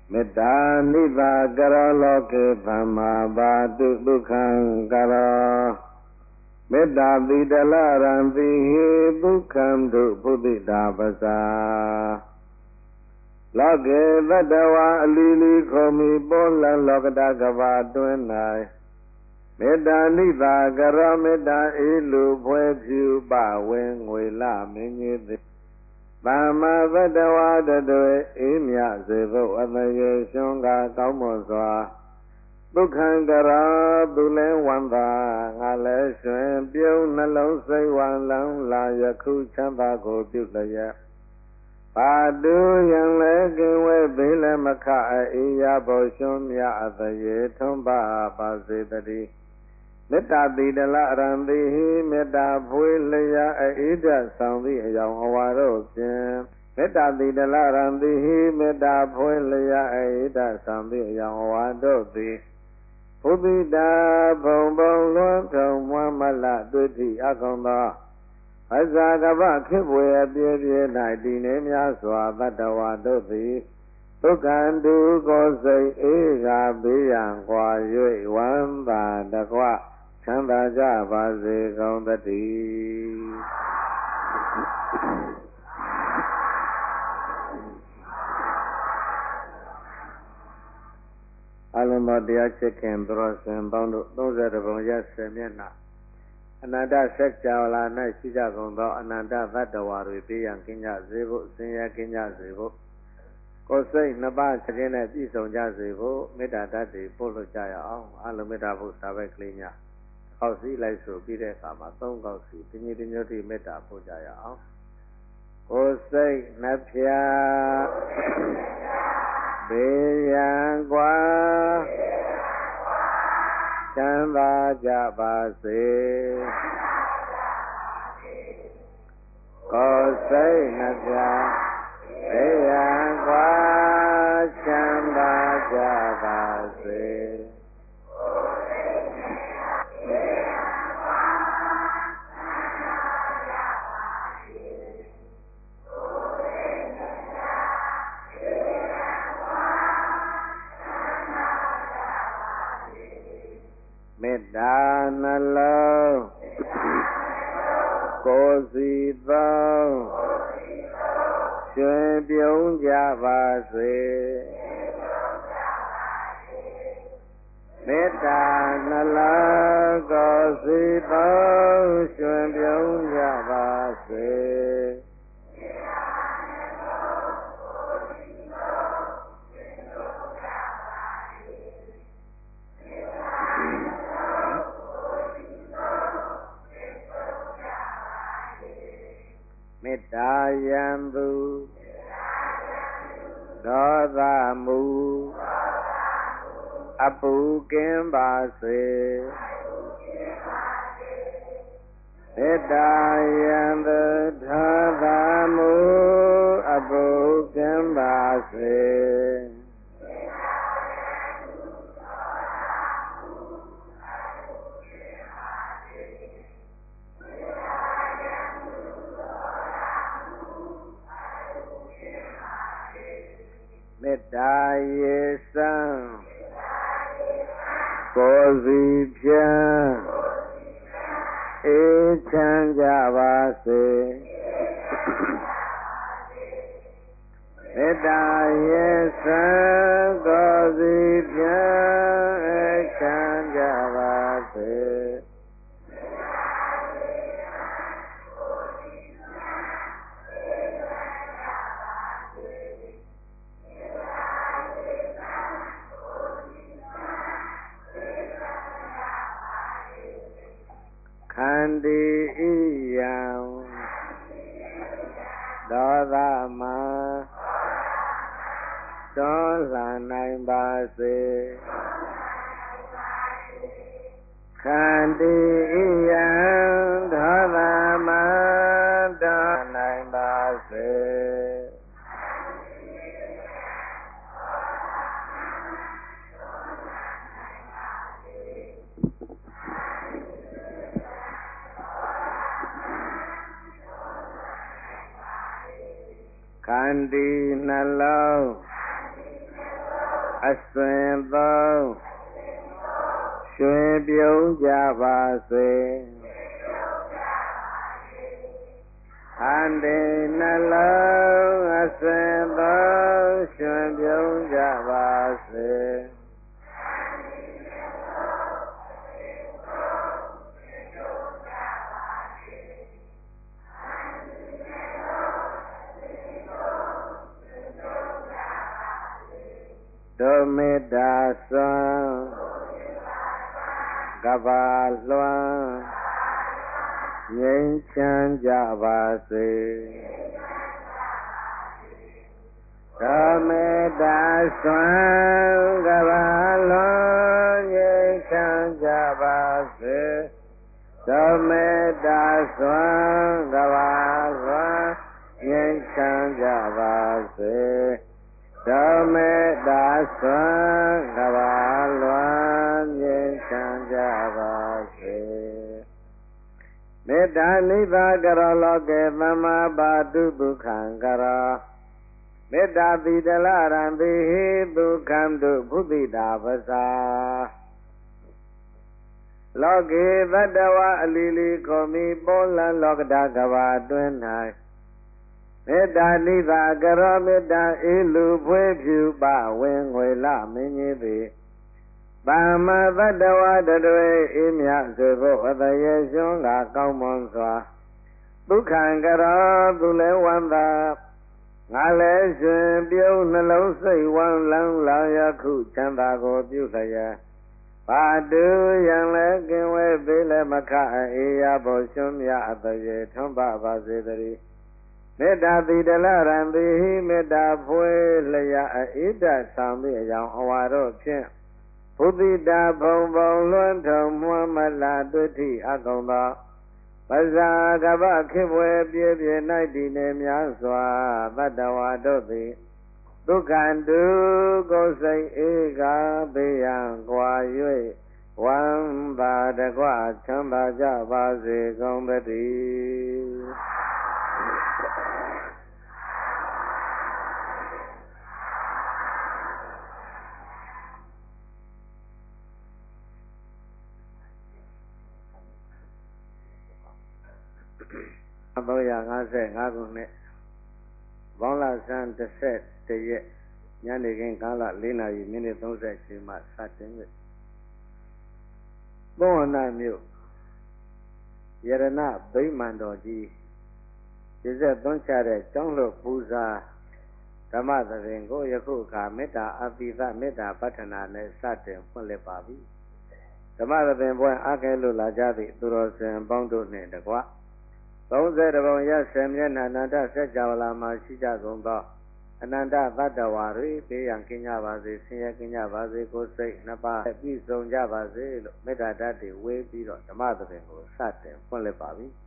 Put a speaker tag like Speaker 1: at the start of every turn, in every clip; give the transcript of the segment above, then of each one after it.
Speaker 1: မေတ္တာနိဗ္ဗာကရောလောကေဗမ္မာဘာတုဒုက္ခံကရောမေတ္တာတိတလရံတိဟိဒုက္ခံတုဘုဒ္ဓတာပဇာလောကေသတ္တဝါအလီလီခောမိပေါ်လလောကတကဘာတွင်၌မေတ္တာနိဗ္ဗာကရောမေတ္တာအေလူဖွဲ့ဖြူပဝင်ငွေလမင်းကြီးသည်သမ္မာသတ္တဝါတတွေအေးမြစေဖို့အတရေရှင်ကကောင်းမွန်စွာဒုက္ခံကရာသူလဲဝန္တာငါလဲရွှင်ပြုံးနှလုံးစိတ်ဝံလန်းလာယခုချမ်းသာကိုပြုလျက်ပါတုယံလဲကင်ဝဲဘေးလည်းမခအေးရဖို့ရှင်မြအတရေထွန်းပါပါစေတည်းမေတ္တာတိတလရံတိဟိမေတ္တာဖွေလျာအေးတဆောင်သည့်အယောင်အဝါတို့ဖြင့်မေတ္တာတိတလရံတိဟိမေတ္တာဖွေလျာအေးတဆောင်သည့်အယောင်အဝါတို့သည်ဘုဒ္ဓတာဘုံဘုံလွန်ထုံမွမ်းမလတွေ့သည့်အကောင်သောအဇာကပခေဘွေအပြည့်ပြည့်၌တည်နေများစွာတတ္တဝါတို့သည်ဒုက္ခတုကိုစိတ်အေးကဘေးရန်ကွာ၍ဝမ်းသာတကွချမ်းသာကြပါစေကုန်သတည်းအလုံးစုံတရားချစ်ခင်သူတော်စင်ပေါင်းတို့30ပုံရ10မျက်နှာအနန္တဆက်ကြောလာ၌ရှိကြကုန်သောအနန္တသတ္တဝါတွေပြည့်ရန်ကင်းကြစေဖို့ဆင်းရဲကင်းကြစေဖို့ကိုယ်စိတ်နှစ်ပါးခြင်းနဲ့ပြည့်စုံကြစေဖို့မေတ္တာဓာတ်တွေပို့လို့ကြရအောင်အလုံးမေတ္တာဘုရားပဲကလေးများအောက်စီလိုက်ဆိုပြီးတဲ့အခါမှာ3ကောက်စီတညီတညွတ်တိမေတ္တာပို့ကြရအောင်ကိုယ်စိတ်နှဖျားဘေးရန်ကွာချမ်းသာကြပါစေကိုယ်စိတ်နှဖျားဘေးရန်ကွာချမ်းသာကြပါစေမေတ္တာနှလုံးကိုယ်စီသောကျွင်ပြုံးကြပါစေမေတ္တာနှလုံးကိုယ်စီသောကျွင်ပြုံးကြပါစေမေတ္တာယံသူဒေါသမူအပူကင်းပါစေမေတ္တာယံသူဒေါသမူအပူကင်းပါစေမေတ္တာယေစံကိုယ်စီဖြံအေးချမ်းကြပါစေမေတ္တာယေစံကိုယ်စီဖြံအေးချမ်းကြပါစေခန္တီဣယံဒေါသမတွန်းလှန်နိုင်ပါစေခန္တီဣယံဒေါသမတွန်းနိုင်ပါစေခန္တီနှလုံးအစွင်သုံးရွှင်ပြုံးကြပါစေဟန်ဒီနှလုံးအစွင်သုံးရွှင်ပြုံးကြပါစေဒုမေတ္တာစွမ်းကဘာလွှမ်းငြိမ်းချမ်းကြပါစေဒုမေတ္တာစွမ်းကဘာလွှမ်းငြိမ်းချမ်းကြပါစေဒုမေတ္တာစွမ်းကဘာလွှမ်းငြိမ်းချမ်းကြပါစေဓမ္မေတ္တာစွမ်းကဘာလွမ်းငြိမ်းချမ်းကြပါစေမေတ္တာနိဗ္ဗာကရောလောကေသမ္မာပါတုဒုက္ခံကရောမေတ္တာတိတလရံတိဟိဒုက္ခံတုဘုဒ္ဓိတာပစာလောကေသတ္တဝါအလီလီခောမိပေါ်လံလောကတာကဘာအတွင်း၌မေတ္တာနိဗ္ဗာကရောမေတ္တာအေလူဖွေးဖြူပဝင်ငွေလမင်းကြီးသည်ပါမသတ္တဝါတတွေအေးမြစေဖို့အတရေရှင်ကကောင်းမွန်စွာဒုက္ခံကရောသူလည်းဝန္တာငါလည်းရှင်ပြုံးနှလုံးစိတ်ဝမ်းလန်းလာယခုချမ်းသာကိုပြုလျက်ပါတုယံလည်းကင်ဝဲပေးလည်းမခအေးရဖို့ရှင်မြအတရေထွန်းပါစေတည်းမေတ္တာတိတလရံတိဟိမေတ္တာဖွေလျက်အေဒဆောင်ပြီးအယောင်အဝါတို့ဖြင့်ဘုဒ္ဓိတာဘုံဘုံလွန်းထုံမွမ်းမလာတွေ့ထိအကုန်သောပဇာကပခေဘွယ်ပြည့်ပြည့်၌တည်နေများစွာတတ္တဝါတို့သည်ဒုက္ခတုကိုယ်စိတ်ဧကဘေးရန်ကွာ၍ဝမ်းသာတကွချမ်းသာကြပါစေကုန်သတည်း355ခုနှစ်ဘောင်းလဆန်း11ရက်ညနေခင်းကာလ4နာရီမိနစ်30ချိန်မှစတင်၍သောဝနာမြို့ယရဏဗိမာန်တော်ကြီးပြည့်စက်သွန်းချတဲ့ကျောင်းလွတ်ပူဇာဓမ္မသဘင်ကိုယခုအခါမေတ္တာအပိသမေတ္တာပဋ္ဌနာနဲ့စတင်ဖွင့်လှစ်ပါပြီဓမ္မသဘင်ပွဲအားကဲလို့လာကြသည့်သူတော်စင်ပေါင်းတို့နှင့်တကွ30ပုံရ10မျက်နှာအနန္တစัจ java လာမှာရှိကြကုန်သောအနန္တသတ္တဝါတွေပေးရန်ကင်းကြပါစေဆင်းရဲကင်းကြပါစေကိုယ်စိတ်နှစ်ပါးပြည့်စုံကြပါစေလို့မေတ္တာဓာတ်တွေဝေးပြီးတော့ဓမ္မသဘင်ကိုစတင်ဖွင့်လှစ်ပါပြီ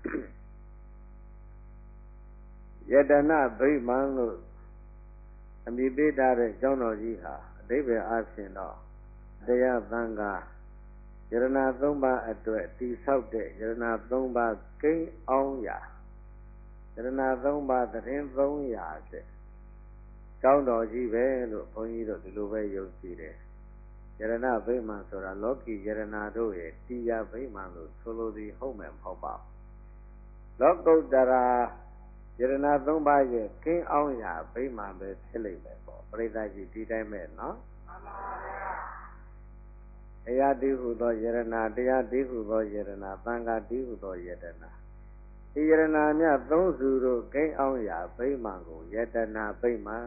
Speaker 1: ယတနာဗိမာန်လို့အမည်ပေးထားတဲ့ကျောင်းတော်ကြီးဟာအဓိပ္ပာယ်အားဖြင့်တော့တရားသံဃာယရဏ3ပါးအတွက်တည်ဆောက်တဲ့ယရဏ3ပါးကိန်းအောင်ရာယရဏ3ပါးသတင်း300တဲ့ကျောင်းတော်ကြီးပဲလို့ဘုန်းကြီးတို့ဒီလိုပဲယုံကြည်တယ်ယရဏဗိမာန်ဆိုတာလောကီယရဏတို့ရဲ့တရားဗိမာန်လို့ဆိုလိုသည်ဟုတ်မယ်မဟုတ်ပါဘူးလောကုတ္တရာယရဏ3ပါးရဲ့ကိန်းအောင်ရာဗိမာန်ပဲဖြစ်လိမ့်မယ်ပေါ့ပရိသတ်ကြီးဒီတိုင်းပဲနော်မှန်ပါဗျာတရားတည်ဟုသောယရဏတရားတည်ဟုသောယရဏသံဃာတည်ဟုသောယတနာဒီယရဏမြတ်သုံးစုတို့ကိန်းအောင်ရာဗိမာန်ကိုယတနာဗိမာန်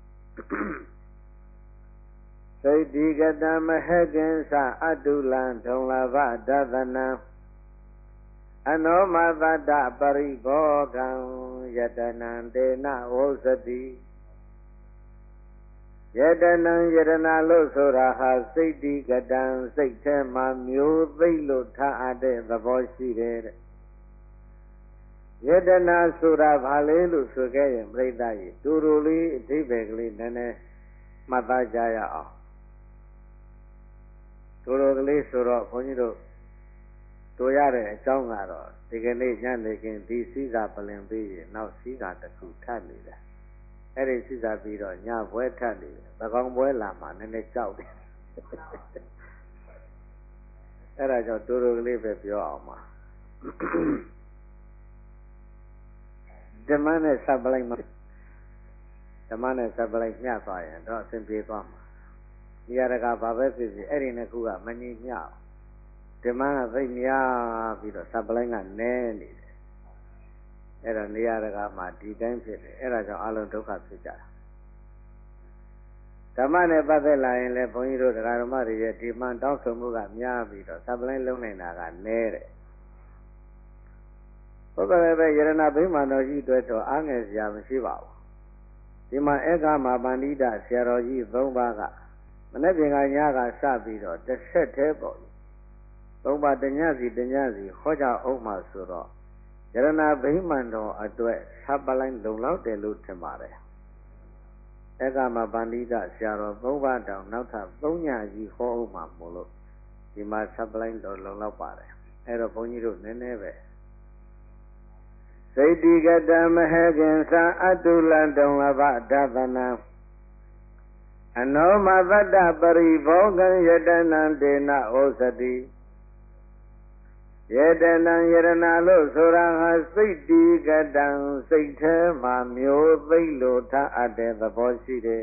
Speaker 1: စိတ်တိကတမဟကင်္စအတုလံထုံလဘဒသနံအနောမသတ္တပရိဘောကံယတနံတေနဝုစတိယတနံယရဏလို့ဆိုတာဟာစိတ်တိကတံစိတ်ထဲမှာမျိုးသိလို့ထားအပ်တဲ့သဘောရှိတယ်တဲ့ယတနာဆိုတာဘာလဲလို့ဆိုခဲ့ရင်ပြိဿကြီးတူတူလေးအဓိပ္ပာယ်ကလေးနည်းနည်းမှတ်သားကြရအောင်တူတူကလေးဆိုတော့ဘုန်းကြီးတို့တို့ရတဲ့အကြောင်းကတော့ဒီကနေ့ညနေခင်းဒီစည်းစာပလင်ပေးရင်နောက်စည်းစာတစ်ခုထပ်နေတယ်အဲ့ဒီစိစားပြီးတော့ညဘွဲထက်နေသကောင်ဘွဲလာမှနည်းနည်းကြောက်တယ်အဲ့ဒါကြောင့်တိုးတိုးကလေးပဲပြောအောင်ပါဓမ္မနဲ့စပ်ပလိုက်မှာဓမ္မနဲ့စပ်ပလိုက်ညှသွားရင်တော့အစဉ်ပြေသွားမှာနေရာတကာဘာပဲဖြစ်ဖြစ်အဲ့ဒီနှစ်ခုကမညီမျှဓမ္မကသိများပြီးတော့စပ်ပလိုက်ကနည်းနေတယ်အဲ့တော့နေရာတကာမှာဒီတိုင်းဖြစ်တယ်အဲ့ဒါကြောင့်အလုံးဒုက္ခဖြစ်ကြတာဓမ္မနဲ့ပတ်သက်လာရင်လည်းဘုန်းကြီးတို့တရားဓမ္မတွေရဲ့ဒီမှန်တောင်းဆိုမှုကများပြီးတော့စပ်ပလိုက်လုံးနေတာကနည်းတယ်ဘုရားပဲယရဏဘိမာန်တော်ကြီးအတွက်တော့အားငယ်စရာမရှိပါဘူးဒီမှာဧကမပန္တိတဆရာတော်ကြီး၃ပါးကမနေ့ပြင်ကညကစပြီးတော့တစ်ဆက်တည်းပေါ့၃ပါးတညစီတညစီဟောကြားအောင်မှဆိုတော့ယရဏဘိမာန်တော်အတွက်စပ်ပလိုက်လုံလောက်တယ်လို့ထင်ပါတယ်ဧကမပန္တိတဆရာတော်၃ပါးတောင်နောက်ထပ်၃ညကြီးဟောအောင်မှမို့လို့ဒီမှာစပ်ပလိုက်တော်လုံလောက်ပါတယ်အဲ့တော့ဘုန်းကြီးတို့နည်းနည်းပဲစိတ္တိကတမဟေခင်္သာအတုလံတုံလဘဒသနံအနောမသတ္တပရိဘောဂံယတနံဒေနဩဇတိယတနံယရဏလို့ဆိုတာဟာစိတ္တိကတံစိတ်ထဲမှာမျိုးသိလို့ထားအပ်တဲ့သဘောရှိတယ်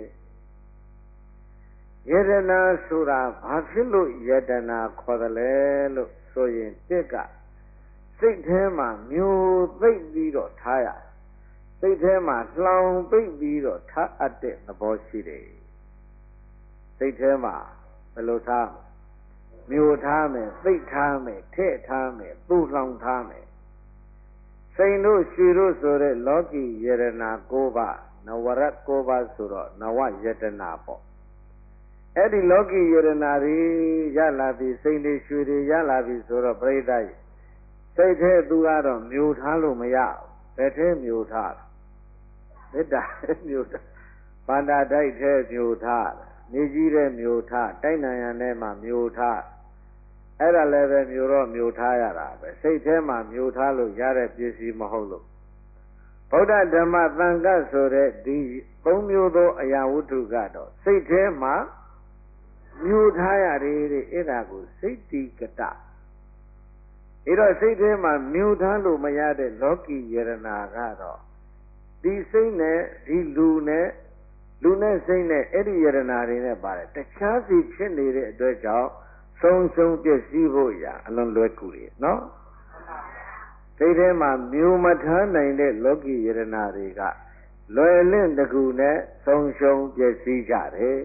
Speaker 1: ယတနာဆိုတာဘာဖြစ်လို့ယတနာခေါ်တယ်လဲလို့ဆိုရင်တစ်ကစိတ်ထဲမှာမျိုးသိပြီးတော့ထားရစိတ်ထဲမှာလှောင်ပိတ်ပြီးတော့ထားအပ်တဲ့သဘောရှိတယ်စိတ်ထဲမှာဘယ်လိုထားမျိုးထားမယ်သိထားမယ်ထည့်ထားမယ်သူ့လှောင်ထားမယ်စိန်တို့ရွှေတို့ဆိုတဲ့လောကီယရဏ၉ပါးနဝရ၉ပါးဆိုတော့နဝယတနာပေါ့အဲ့ဒီလောကီယရဏတွေရလာပြီးစိန်တွေရွှေတွေရလာပြီးဆိုတော့ပြိဿရဲ့စိတ်ထဲသူကတော့မျိုးထားလို့မရဘူးဘယ်ထဲမျိုးထားမေတ္တာမျိုးထားဗန္တာတိုက်ထဲမျိုးထားနေကြီးတဲ့မျိုးထားတိုက်နံရံထဲမှာမျိုးထားအဲ့ဒါလည်းပဲမျိုးတော့မျိုးထားရတာပဲစိတ်ထဲမှာမျိုးထားလို့ရတဲ့ပစ္စည်းမဟုတ်လို့ဗုဒ္ဓဓမ္မသံဃတ်ဆိုတဲ့ဒီ၃မျိုးသောအရာဝတ္ထုကတော့စိတ်ထဲမှာမျိုးထားရတယ်တဲ့အဲ့ဒါကိုစိတ်တိကတအဲ့တော့စိတ်ထဲမှာမျိုးထားလို့မရတဲ့လောကီယရနာကတော့ဒီစိတ်နဲ့ဒီလူနဲ့စိတ်နဲ့အဲ့ဒီယရနာတွေနဲ့ပါတယ်တခြားစီဖြစ်နေတဲ့အတွက်ကြောင့်ဆုံးရှုံးပျက်စီးဖို့ရာအလွန်လွယ်ကူတယ်နော်စိတ်ထဲမှာမျိုးမထားနိုင်တဲ့လောကီယရနာတွေကလွယ်လင့်တကူနဲ့ဆုံးရှုံးပျက်စီးကြတယ်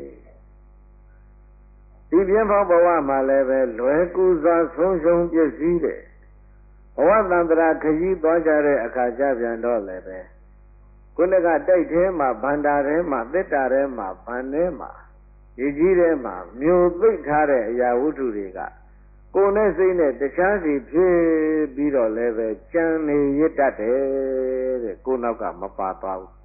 Speaker 1: ဒီပြင်းပေါင်းဘဝမှာလည်းပဲလွယ်ကူစွာဆုံးရှုံးပျက်စီးတယ်ဘဝတန္တရာခရီးသွားကြတဲ့အခါကျပြန်တော့လည်းပဲခုနကတိုက်ထဲမှာဗန္တာထဲမှာသစ်တာထဲမှာဗန်ထဲမှာရည်ကြီးထဲမှာမျိုးသိပ်ထားတဲ့အရာဝတ္ထုတွေကကိုယ်နဲ့စိတ်နဲ့တခြားစီဖြစ်ပြီးတော့လည်းပဲကြံနေရတတ်တယ်တဲ့ကိုယ်နောက်ကမပါသွားဘူး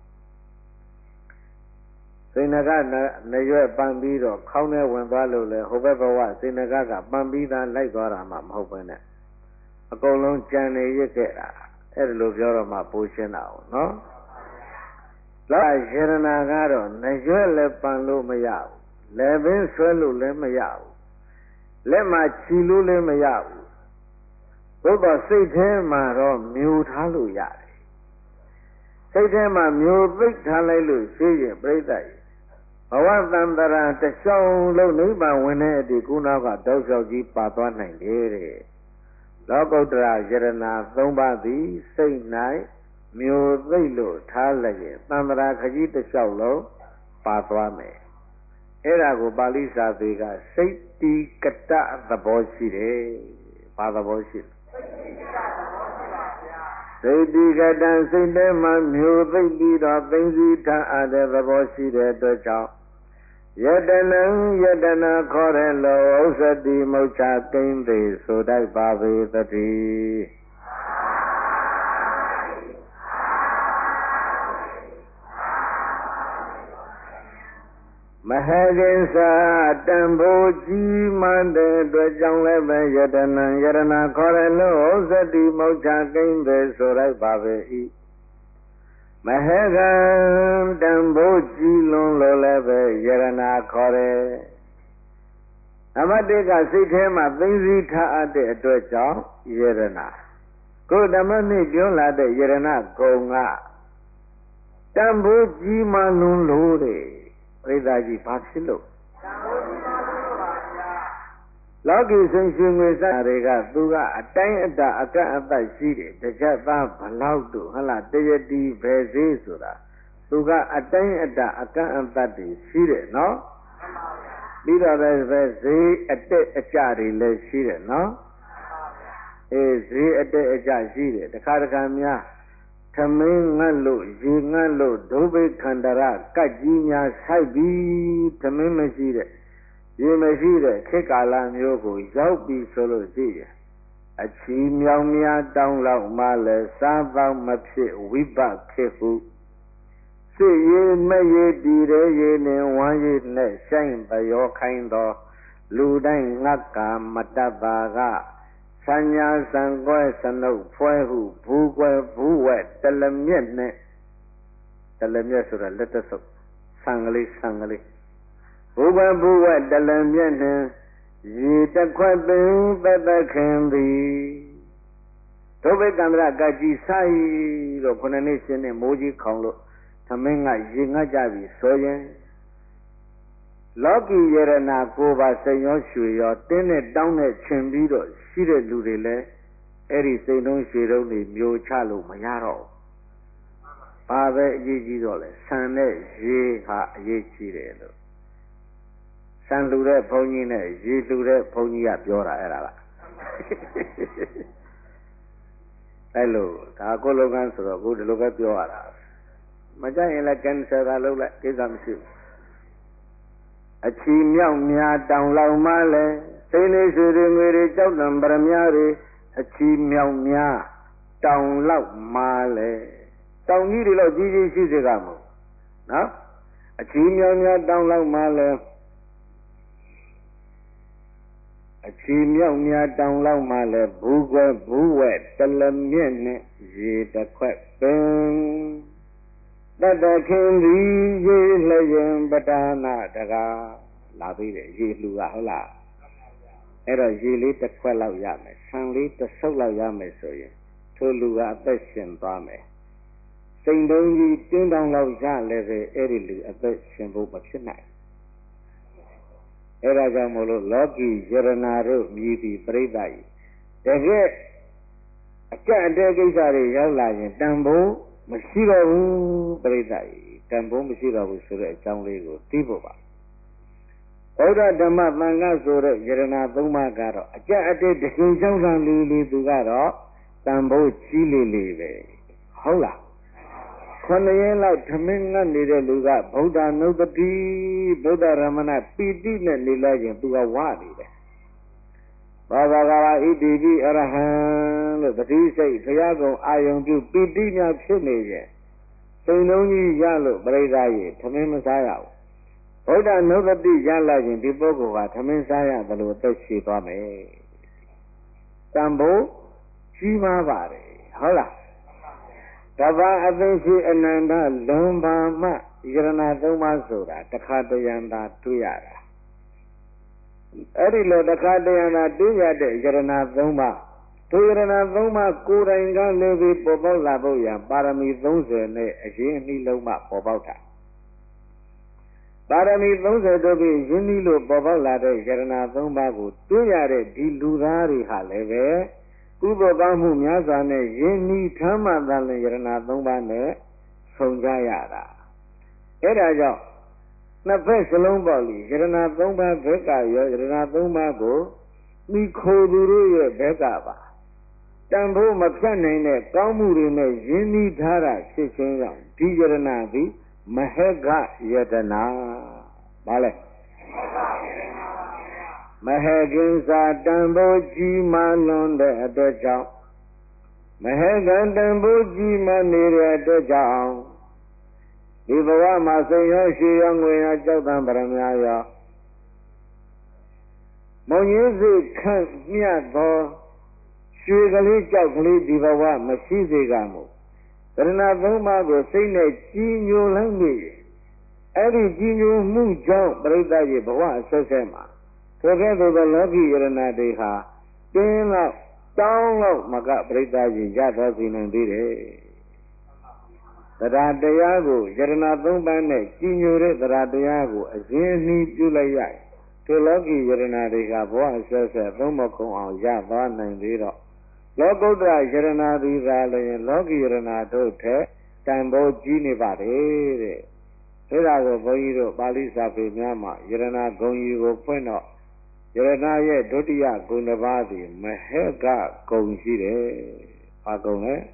Speaker 1: စိတ်နကနရွက်ပန်ပြီးတော့ခေါင်းထဲဝင်သွားလို့လေဟိုဘက်ဘဝစိတ်နကပန်ပြီးသားလိုက်သွားတာမှမဟုတ်ပဲနဲ့အကုန်လုံးကြံနေရခဲ့တာအဲ့ဒါလိုပြောတော့မှပိုးရှင်းတာဟုတ်နော်လောကယရနာကတော့နရွက်လည်းပန်လို့မရဘူးလက်ပင်ဆွဲလို့လည်းမရဘူးလက်မှာခြီလို့လည်းမရဘူးသို့တော့စိတ်ထဲမှာတော့မျိုးထားလို့ရတယ်စိတ်ထဲမှာမျိုးသိပ်ထားလိုက်လို့ရှိရင်ပြိဿရဲ့ဘဝတန္တရာတစ်ချောင်းလုံးနိဗ္ဗာန်ဝင်တဲ့အတိကုနောက်ကတောက်လျှောက်ကြီးပါသွားနိုင်တယ်တဲ့လောကုတ္တရာယရဏ၃ပါးသည်စိတ်၌မျိုးသိပ်လို့ထားလျက်တန္တရာခကြီးတစ်လျှောက်လုံးပါသွားမယ်အဲ့ဒါကိုပါဠိစာပေကစိတ်တိကတသဘောရှိတယ်ဘာသဘောရှိစိတ်တိကတစိတ်ထဲမှာမျိုးသိပ်ပြီးတော့သိသိထားအပ်တဲ့သဘောရှိတဲ့အတွက်ကြောင့်ယတနံယတနာခေါ်တဲ့လောဥစ္စတိမုတ်ချကိန်းသေးဆိုတတ်ပါပေသတည်းမဟကိဉ္စာတံဖိုးကြီးမှန်တဲ့အတွက်ကြောင့်လည်းပဲယတနံယရနာခေါ်တဲ့လောဥစ္စတိမုတ်ချကိန်းသေးဆိုတတ်ပါပေ၏မဟေကံတန်ဖိုးကြီးလွန်းလို့လည်းပဲယရနာခေါ်တယ်အမတ်တေကစိတ်ထဲမှာသိသိထားအပ်တဲ့အတွက်ကြောင့်ယရနာကိုဓမ္မနှစ်ပြောလာတဲ့ယရနာကုံကတန်ဖိုးကြီးမှလွန်းလို့တဲ့ပြိဿကြီးဘာဖြစ်လို့လောကီရှင်ရှင်ငွေစားတွေကသူကအတိုင်းအတာအကန့်အသတ်ရှိတယ်တကြသားဘလောက်တို့ဟလားတရတီဘယ်သေးဆိုတာသူကအတိုင်းအတာအကန့်အသတ်တွေရှိတယ်နော်ပြီးတော့ပဲဈေးအတက်အကျတွေလည်းရှိတယ်နော်ဈေးအတက်အကျရှိတယ်တခါတခါများသမင်းငတ်လို့ရေငတ်လို့ဒုဗိခန္တရကတ်ကြီးများဆိုင်ပြီးသမင်းမရှိတဲ့ရေမရှိတဲ့ခေတ်ကာလမျိုးကိုရောက်ပြီဆိုလို့ရှိရင်အချီမြောင်များတောင်းလောက်မှလည်းစားပေါင်းမဖြစ်ဝိပခေဟုစစ်ရေးမရေးတည်တဲ့ရေနှင့်ဝမ်းရည်နဲ့ဆိုင်ပယောခိုင်းသောလူတိုင်းငတ်ကာမတတ်ပါကဆံညာစံကွဲစနုပ်ဖွဲဟုဘူးကွယ်ဘူးဝဲတလမျက်နဲ့တလမျက်ဆိုတာလက်တဆုပ်ဆံကလေးဘူးကွယ်ဘူးဝဲတလမျက်နဲ့ရေတခွက်ပင်ပတခင်သည်ဒုဗိကံဒရကကြီးဆိုင်လို့ခုနှစ်နှစ်ရှင်းနဲ့မိုးကြီးခေါင်လို့သမင်းကရေငတ်ကြပြီဆိုရင်လောကီယရနာကိုပါစိန်ရောရွှေရောတင်းနဲ့တောင်းနဲ့ချင်ပြီးတော့ရှိတဲ့လူတွေလည်းအဲ့ဒီစိန်လုံးရွှေလုံးတွေမျိုးချလို့မရတော့ဘူး။ဘာပဲအရေးကြီးတော့လဲဆန်နဲ့ရေဟာအရေးကြီးတယ်လို့ဆန်လူတဲ့ဘုန်းကြီးနဲ့ရေလူတဲ့ဘုန်းကြီးကပြောတာအဲ့ဒါကအဲ့လိုဒါကိုလောကန်းဆိုတော့ကိုဒီလိုပဲပြောရတာမကြရင်လည်းကန်ဆယ်ကလုပ်လိုက်ကိစ္စမရှိဘူးအချီမြောက်များတောင်လောက်မှလည်းစိတ်လေးရွှေတွေငွေတွေကြောက်တံပရမတွေအချီမြောက်များတောင်လောက်မှလည်းတောင်ကြီးတွေတော့ကြီးကြီးရှိစေကမို့နော်အချီမြောက်များတောင်လောက်မှလည်းအချီမြောက်များတောင်လောက်မှလည်းဘူးကွယ်ဘူးဝဲတလမြင့်နဲ့ရေတစ်ခွက်ပင်တတခင်ဒီရေလျင်ပဒါနာတကားလာပြီးတယ်ရေလူကဟုတ်လားအဲ့တော့ရေလေးတစ်ခွက်လောက်ရမယ်ဆံလေးတစ်ဆုပ်လောက်ရမယ်ဆိုရင်ထိုလူကအသက်ရှင်သွားမယ်စိန်တုံးကြီးတင်းတောင်လောက်ရလည်းပဲအဲ့ဒီလူအသက်ရှင်ဖို့မဖြစ်နိုင်အဲ့ဒါကြောင့်မို့လို့လောကီယရနာတို့မြည်ပြီးပြိဿကြီးတကယ်အကျအတဲကိစ္စတွေရောက်လာရင်တန်ဖိုးမရှိတော့ဘူးပြိဿကြီးတန်ဖိုးမရှိတော့ဘူးဆိုတဲ့အကြောင်းလေးကိုသိဖို့ပါဘုရားဓမ္မသံဃာဆိုတဲ့ယရနာသုံးပါးကတော့အကျအတဲတခင်ကြောင့်လာလေးသူကတော့တန်ဖိုးကြီးလေးပဲဟုတ်လား9ရက်လောက်သမင်းငတ်နေတဲ့လူကဗုဒ္ဓနုတ္တိဗုဒ္ဓရမဏပီတိနဲ့နေလိုက်ရင်သူကဝနေတယ်ဘာသာကဣတိပိအရဟံလို့တတိစိတ်ဘုရားကုံအာယုံပြုပီတိများဖြစ်နေရဲ့စိတ်လုံးကြီးရလို့ပြိဿရေသမင်းမစားရဘူးဗုဒ္ဓနုတ္တိရလာရင်ဒီပုဂ္ဂိုလ်ဟာသမင်းစားရတယ်လို့အသက်ရှည်သွားမယ်တန်ဖိုးကြီးမားပါတယ်ဟုတ်လားတဘာအသိရှိအနန္တလွန်ပါမှယရနာသုံးပါးဆိုတာတခါတရံသာတွေ့ရတာအဲ့ဒီလိုတခါတရံသာတွေ့ရတဲ့ယရနာသုံးပါးထိုယရနာသုံးပါးကိုယ်တိုင်ကလည်းပြီးပေါ်ပေါက်လာဖို့ရပါရမီ30နဲ့အရင်နှီးလုံးမှပေါ်ပေါက်တာပါရမီ30တို့ပြီးရင်းနှီးလို့ပေါ်ပေါက်လာတဲ့ယရနာသုံးပါးကိုတွေ့ရတဲ့ဒီလူသားတွေဟာလည်းပဲကုသိုလ်ကောင်းမှုများစွာနဲ့ယဉ်ဤဓမ္မသံလင်ယရနာ၃ပါးနဲ့ဆုံကြရတာအဲ့ဒါကြောင့်နှစ်ဖက်စလုံးပေါ့လေယရနာ၃ပါးဘက်ကရောယရနာ၃ပါးကိုမိခိုသူတို့ရဲ့ဘက်ကပါတန်ဖိုးမဖြတ်နိုင်တဲ့ကောင်းမှုတွေနဲ့ယဉ်ဤထားတာဖြစ်ခြင်းကြောင့်ဒီယရနာသည်မဟကယတနာဘာလဲမဟကင်္စာတန်ဖိုးကြီးမားလွန်တဲ့အတွက်ကြောင့်မဟကံတန်ဖိုးကြီးမားနေတဲ့အတွက်ကြောင့်ဒီဘဝမှာစိတ်ရောရှိရောငွေရောကြောက်တံပရမရောမုံရင်းစိတ်ခန့်မြတ်သောရွှေကလေးကြောက်ကလေးဒီဘဝမရှိစေကမို့ယရဏသုံးပါးကိုစိတ်နဲ့ကြီးညိုလိုက်ပြီအဲ့ဒီကြီးညိုမှုကြောင့်ပရိသတ်ရဲ့ဘဝအဆက်ဆက်မှာထိုကဲ့သို့သောလောကီယရဏတွေဟာတင်းလောက်တောင်းလောက်မကပရိသတ်ကြီးရသွားစေနိုင်သေးတယ်တရားတရားကိုယရဏသုံးပါးနဲ့ကြီးညိုတဲ့တရားတရားကိုအရင်နှီးပြုလိုက်ရဒီလောကီယရဏတွေကဘဝအဆက်ဆက်သုံးမကုံအောင်ရသွားနိုင်သေးတော့လောကုတ္တရယရဏသီသာလည်းလောကီယရဏတို့ထက်တန်ဖိုးကြီးနေပါတယ်တဲ့ဒါကိုဘုန်းကြီးတို့ပါဠိစာပေများမှာယရဏဂုံကြီးကိုဖွင့်တော့ယရဏရဲ့ဒုတိယဂုဏ်တစ်ပါးသည်မဟေကဂုံရှိတယ်။ဘာဂုံလဲ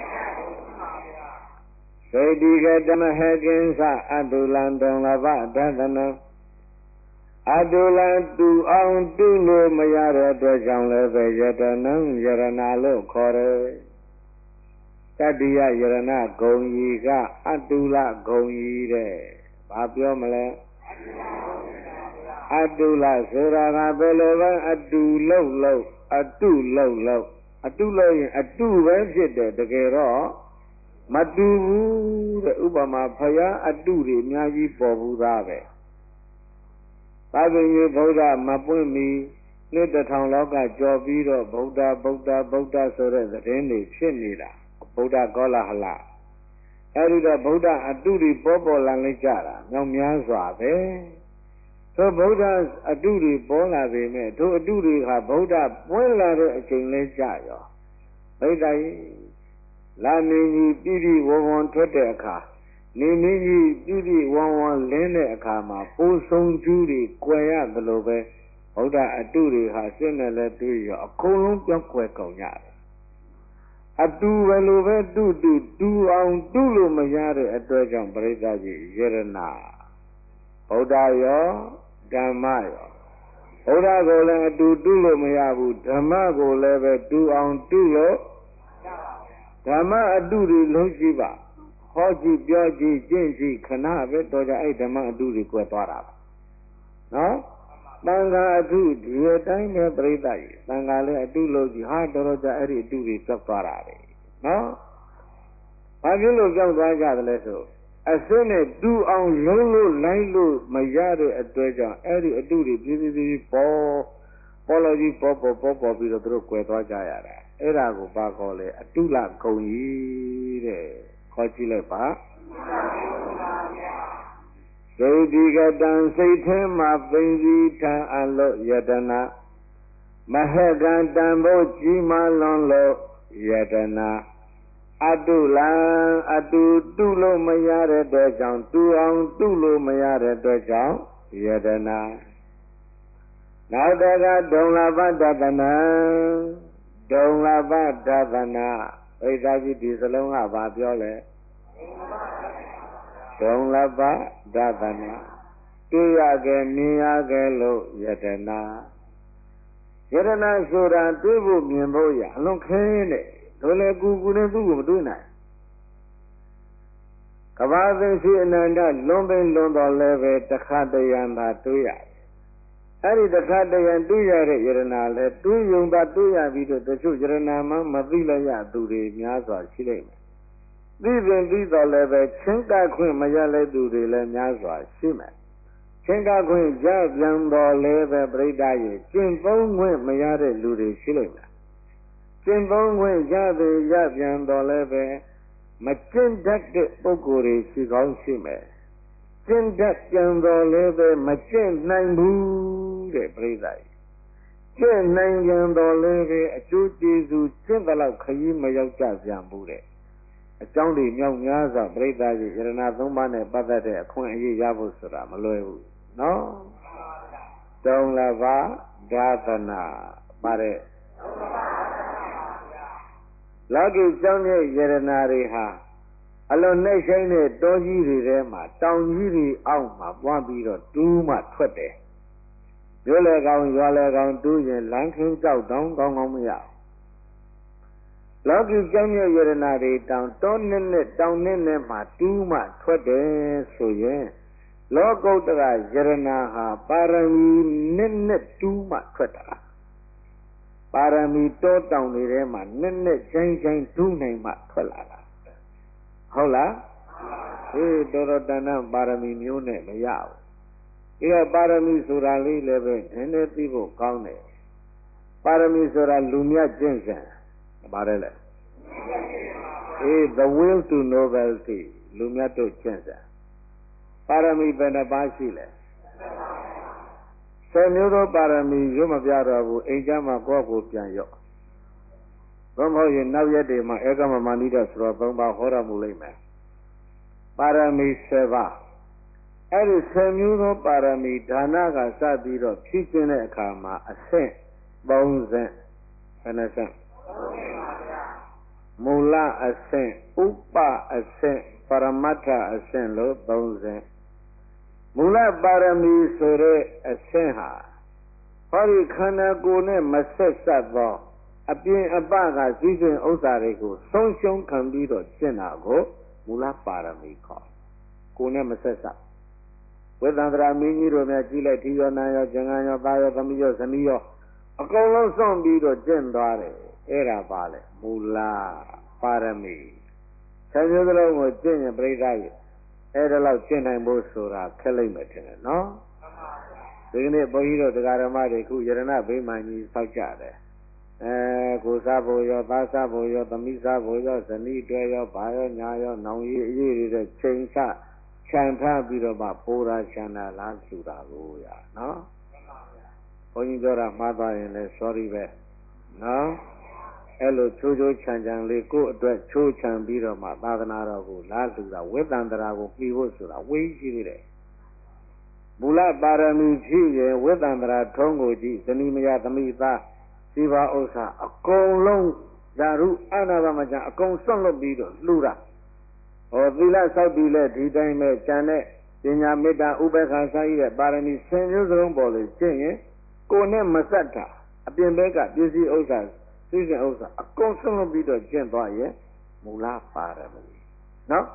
Speaker 1: ။သေတိကတမဟေကင်းသအတုလံတုံလဘဒသနံအတုလံတူအောင်တူလို့မရတဲ့အတွက်ကြောင့်လည်းပဲယတနံယရဏလို့ခေါ်တယ်။တတိယယရဏဂုံကြီးကအတုလဂုံကြီးတဲ့။ဘာပြောမလဲ။အတုလဆိုတာကဘယ်လိုပဲအတုလုံးလုံးအတုလုံးလုံးအတုလို့ရင်အတုပဲဖြစ်တယ်တကယ်တော့မတူဘူးတဲ့ဥပမာဖယားအတုတွေအများကြီးပေါ်ဘူးသားပဲသာသနာ့ဗုဒ္ဓမပွင့်မီနှစ်တစ်ထောင်လောက်ကကြော်ပြီးတော့ဗုဒ္ဓဆိုတဲ့သတင်းတွေဖြစ်နေတာဗုဒ္ဓကောလာဟလအဲဒီတော့ဗုဒ္ဓအတုတွေပေါ်လာလိုက်ကြတာမြောက်များစွာပဲသို့ဗုဒ္ဓအတုတွေပေါ်လာပေမဲ့ထိုအတုတွေဟာဗုဒ္ဓပွင့်လာတဲ့အချိန်လေးကြရောဘိဒ္ဓကြီးလာနေကြီးပြည့်ဝဝံထွက်တဲ့အခါနေမင်းကြီးပြည့်ဝဝံလင်းတဲ့အခါမှာပိုးဆုံးကျူးတွေကွယ်ရသလိုပဲဗုဒ္ဓအတုတွေဟာစိတ်နဲ့လည်းတွေ့ရအကုန်လုံးပြောင်းကွယ်ကုန်ကြတယ်အတူပဲလိုပဲတူအောင်တူလို့မရတဲ့အတွက်ကြောင့်ပရိသတ်ကြီးယရဏဗုဒ္ဓရောဓမ္မရောဘုရားကိုလည်းအတူတူလို့မရဘူးဓမ္မကိုလည်းပဲတူအောင်တူလို့ဓမ္မအတူတွေလုံးရှိပါဟောကြည့်ပြောကြည့်ကျင့်ကြည့်ခဏပဲတော့ကြအဲ့ဓမ္မအတူတွေကိုသွားတာပါနော်တန်ခါအတူဒီတိုင်းပဲပြိဿကြီးတန်ခါလည်းအတူလို့ကြည့်ဟာတော်ကြအဲ့ဒီအတူတွေပြောက်သွားတာလေနော်ဘာဖြစ်လို့ပြောက်သွားကြသလဲဆိုအစင်းနဲ့တူအောင်လုံးလို့လိုက်လို့မရတဲ့အတွက်ကြောင့်အဲ့ဒီအတုတွေပြည်ပေါ်လို့ကြီးပေါ်ပြီးတော့သူတို့ကွယ်သွားကြရတာအဲ့ဒါကိုဘာခေါ်လဲအတုလဂုံကြီးတဲ့ခေါ်ကြည့်လိုက်ပါဒုတိကတံစိတ်ထဲမှာပိန်ပြီးထံအလို့ယတနာမဟကံတံဖို့ကြီးမားလွန်လို့ယတနာအတုလံအတူတူလို့မရတဲ့အတွက်ကြောင့်တူအောင်တူလို့မရတဲ့အတွက်ကြောင့်ယတနာနောက်တကဒုံလဘဒသနာဒုံလဘဒသနာဘိသာကြီးဒီစလုံးကဘာပြောလဲဒုံလဘဒသနာတွေ့ရခဲ့မြင်ရခဲ့လို့ယတနာယတနာဆိုတာတွေ့ဖို့မြင်ဖို့ရအလွန်ခဲတဲ့တို့လည်းကူနဲ့သူ့ကိုမတွေ့နိုင်ကဘာသိရှိအနန္တလွန်ပင်လွန်တော်လည်းပဲတခါတရံသာတွေ့ရတယ်အဲ့ဒီတခါတရံတွေ့ရတဲ့ယရနာလည်းတွေ့ယုံသာတွေ့ရပြီးတော့တချို့ယရနာမှမသိလိုက်ရသူတွေများစွာရှိလိမ့်မယ်သိတော်လည်းပဲချင်းကခွင့်မရလိုက်သူတွေလည်းများစွာရှိမယ်ချင်းကခွင့်ရပြန်တော်လည်းပဲပြိဿရဲ့ကျင့်သုံးခွင့်မရတဲ့လူတွေရှိလိမ့်မယ်ကျင့်သုံးခွင့်ရပြန်တော်လည်းပဲမကျင့်တတ်တဲ့ပုဂ္ဂိုလ်တွေရှိကောင်းရှိမယ်ကျင့်တတ်ပြန်တော်လည်းပဲမကျင့်နိုင်ဘူးတဲ့ပြိဿကြီးကျင့်နိုင်ပြန်တော်လည်းပဲအကျိုးကျေးဇူးကျင့်တဲ့လောက်ခရီးမရောက်ကြပြန်ဘူးတဲ့အကြောင်းတွေမြောက်များစွာပြိဿကြီးယရဏသုံးပါးနဲ့ပတ်သက်တဲ့အခွင့်အရေးရဖို့ဆိုတာမလွယ်ဘူးနော်တုံးလဘာဒါသနာပါတယ်လောကီကျောင်းရဲ့ယရနာတွေဟာအလွန်နှိမ့်ဆိုင်တဲ့တောကြီးတွေထဲမှာတောင်ကြီးတွေအောက်မှာပွားပြီးတော့တူးမှထွက်တယ်။မြို့လေကောင်ရွာလေကောင်တူးရင်လမ်းခင်းကြောက်တောင်ကောင်းမရဘူး။လောကီကျောင်းရဲ့ယရနာတွေတောင်တောနဲ့တောင်နဲ့မှာတူးမှထွက်တယ်ဆိုရင်လောကုတ္တရယရနာဟာပါရမီနဲ့တူးမှထွက်တာ။ပါရမီတောတောင်တွေထဲမှာနဲ့ချိုင်းတူးနိုင်မှထွက်လာတာဟုတ်လားတော်တော်တန်တန်ပါရမီမျိုးနဲ့မရဘူးဒီကပါရမီဆိုတာလေးလည်းပဲနည်းနည်းသိဖို့ကောင်းတယ်ပါရမီဆိုတာလူမြတ်ကျင့်စဉ်ပါတယ်လေthe will to novelty လူမြတ်တို့ကျင့်စဉ်ပါရမီဘယ်နှပါးရှိလဲ10မျိုးသောပါရမီရွတ်မပြတော့ဘူးအိမ်ကျမှကိုယ့်ကိုပြန်ရော့ဘုံမဟုတ်ရင်နောက်ရက်တွေမှာဧကမမဏိတဆိုတော့3ပါးဟောတော်မူလိမ့်မယ်ပါရမီ7ပါးအဲ့ဒီ10မျိုးသောပါရမီဒါနကစပြီးတော့ဖြည့်ခြင်းတဲ့အခါမှာအဆင့်30ဘယ်နှဆင့်မူလအဆင့်ဥပအဆင့်ပရမတ္ထအဆင့်လို့30မူလပါရမီဆိုတဲ့အဆင့်ဟာဟောဒီခန္ဓာကိုယ်နဲ့မဆက်စပ်သောအပြင်အပကစည်းစိမ်ဥစ္စာတွေကိုဆုံးရှုံးခံပြီးတော့ကျင့်တာကိုမူလပါရမီခေါ်ကိုယ်နဲ့မဆက်စပ်ဝိသန္တရာမင်းကြီးတို့များကြည့်လိုက်ဒီရောနာရောကျင်္ဂန်ရောသားရောသမီးရောဇနီးရောအကုန်လုံးစွန့်ပြီးတော့ကျင့်သွားတယ်အဲ့ဒါပါလေမူလပါရမီဆက်မျိုးစလုံးကိုကျင့်ရင်ပြိဿရဲ့အဲ့ဒါလောက်ကျင့်နိုင်ဖို့ဆိုတာခက်လိမ့်မယ်ထင်တယ်နော်ဒီကနေ့ဘုန်းကြီးတို့တရားဓမ္မတွေခုယရဏဗိမာန်ကြီးဆောက်ကြတယ်ကိုစားဖို့ရောသားစားဖို့ရောသမီးစားဖို့ရောဇနီးတွဲရောဘာရောညာရောနောင်ရည်အရေးတွေချိန်ချခြံထားပြီးတော့မှပိုးရာခြံတာလားလှူတာကိုရနော်ဘုန်းကြီးပြောတာမှားသွားရင်လည်း sorry ပဲနော်အဲ့လိုချိုးချိုးချမ်းချမ်းလေးကိုယ့်အတွက်ချိုးချမ်းပြီးတော့မှသာသနာတော်ကိုလားလှူတာဝိသန္တရာကိုပြီးဖို့ဆိုတာဝေးရှိသေးတယ်မူလပါရမီဖြစ်ရင်ဝိသန္တရာထုံးကိုကြည့်ဇနီးမယားသမီးသားစီပါဥစ္စာအကုန်လုံးဓာရုအနာဘမချအကုန်စွန့်လွတ်ပြီးတော့လှူတာဟောသီလဆောက်တည်လဲဒီတိုင်းပဲကျန်တဲ့ပညာမေတ္တာဥပေက္ခာစာရည်တဲ့ပါရမီ10မျိုးစလုံးပေါ်လို့ကျင့်ရင်ကိုယ်နဲ့မဆက်တာအပြင်ဘက်ကပစ္စည်းဥစ္စာသိစဉ်ဥစ္စာအကုန်စွန့်လွတ်ပြီးတော့ကျင့်သွားရင်မူလပါရမီနော်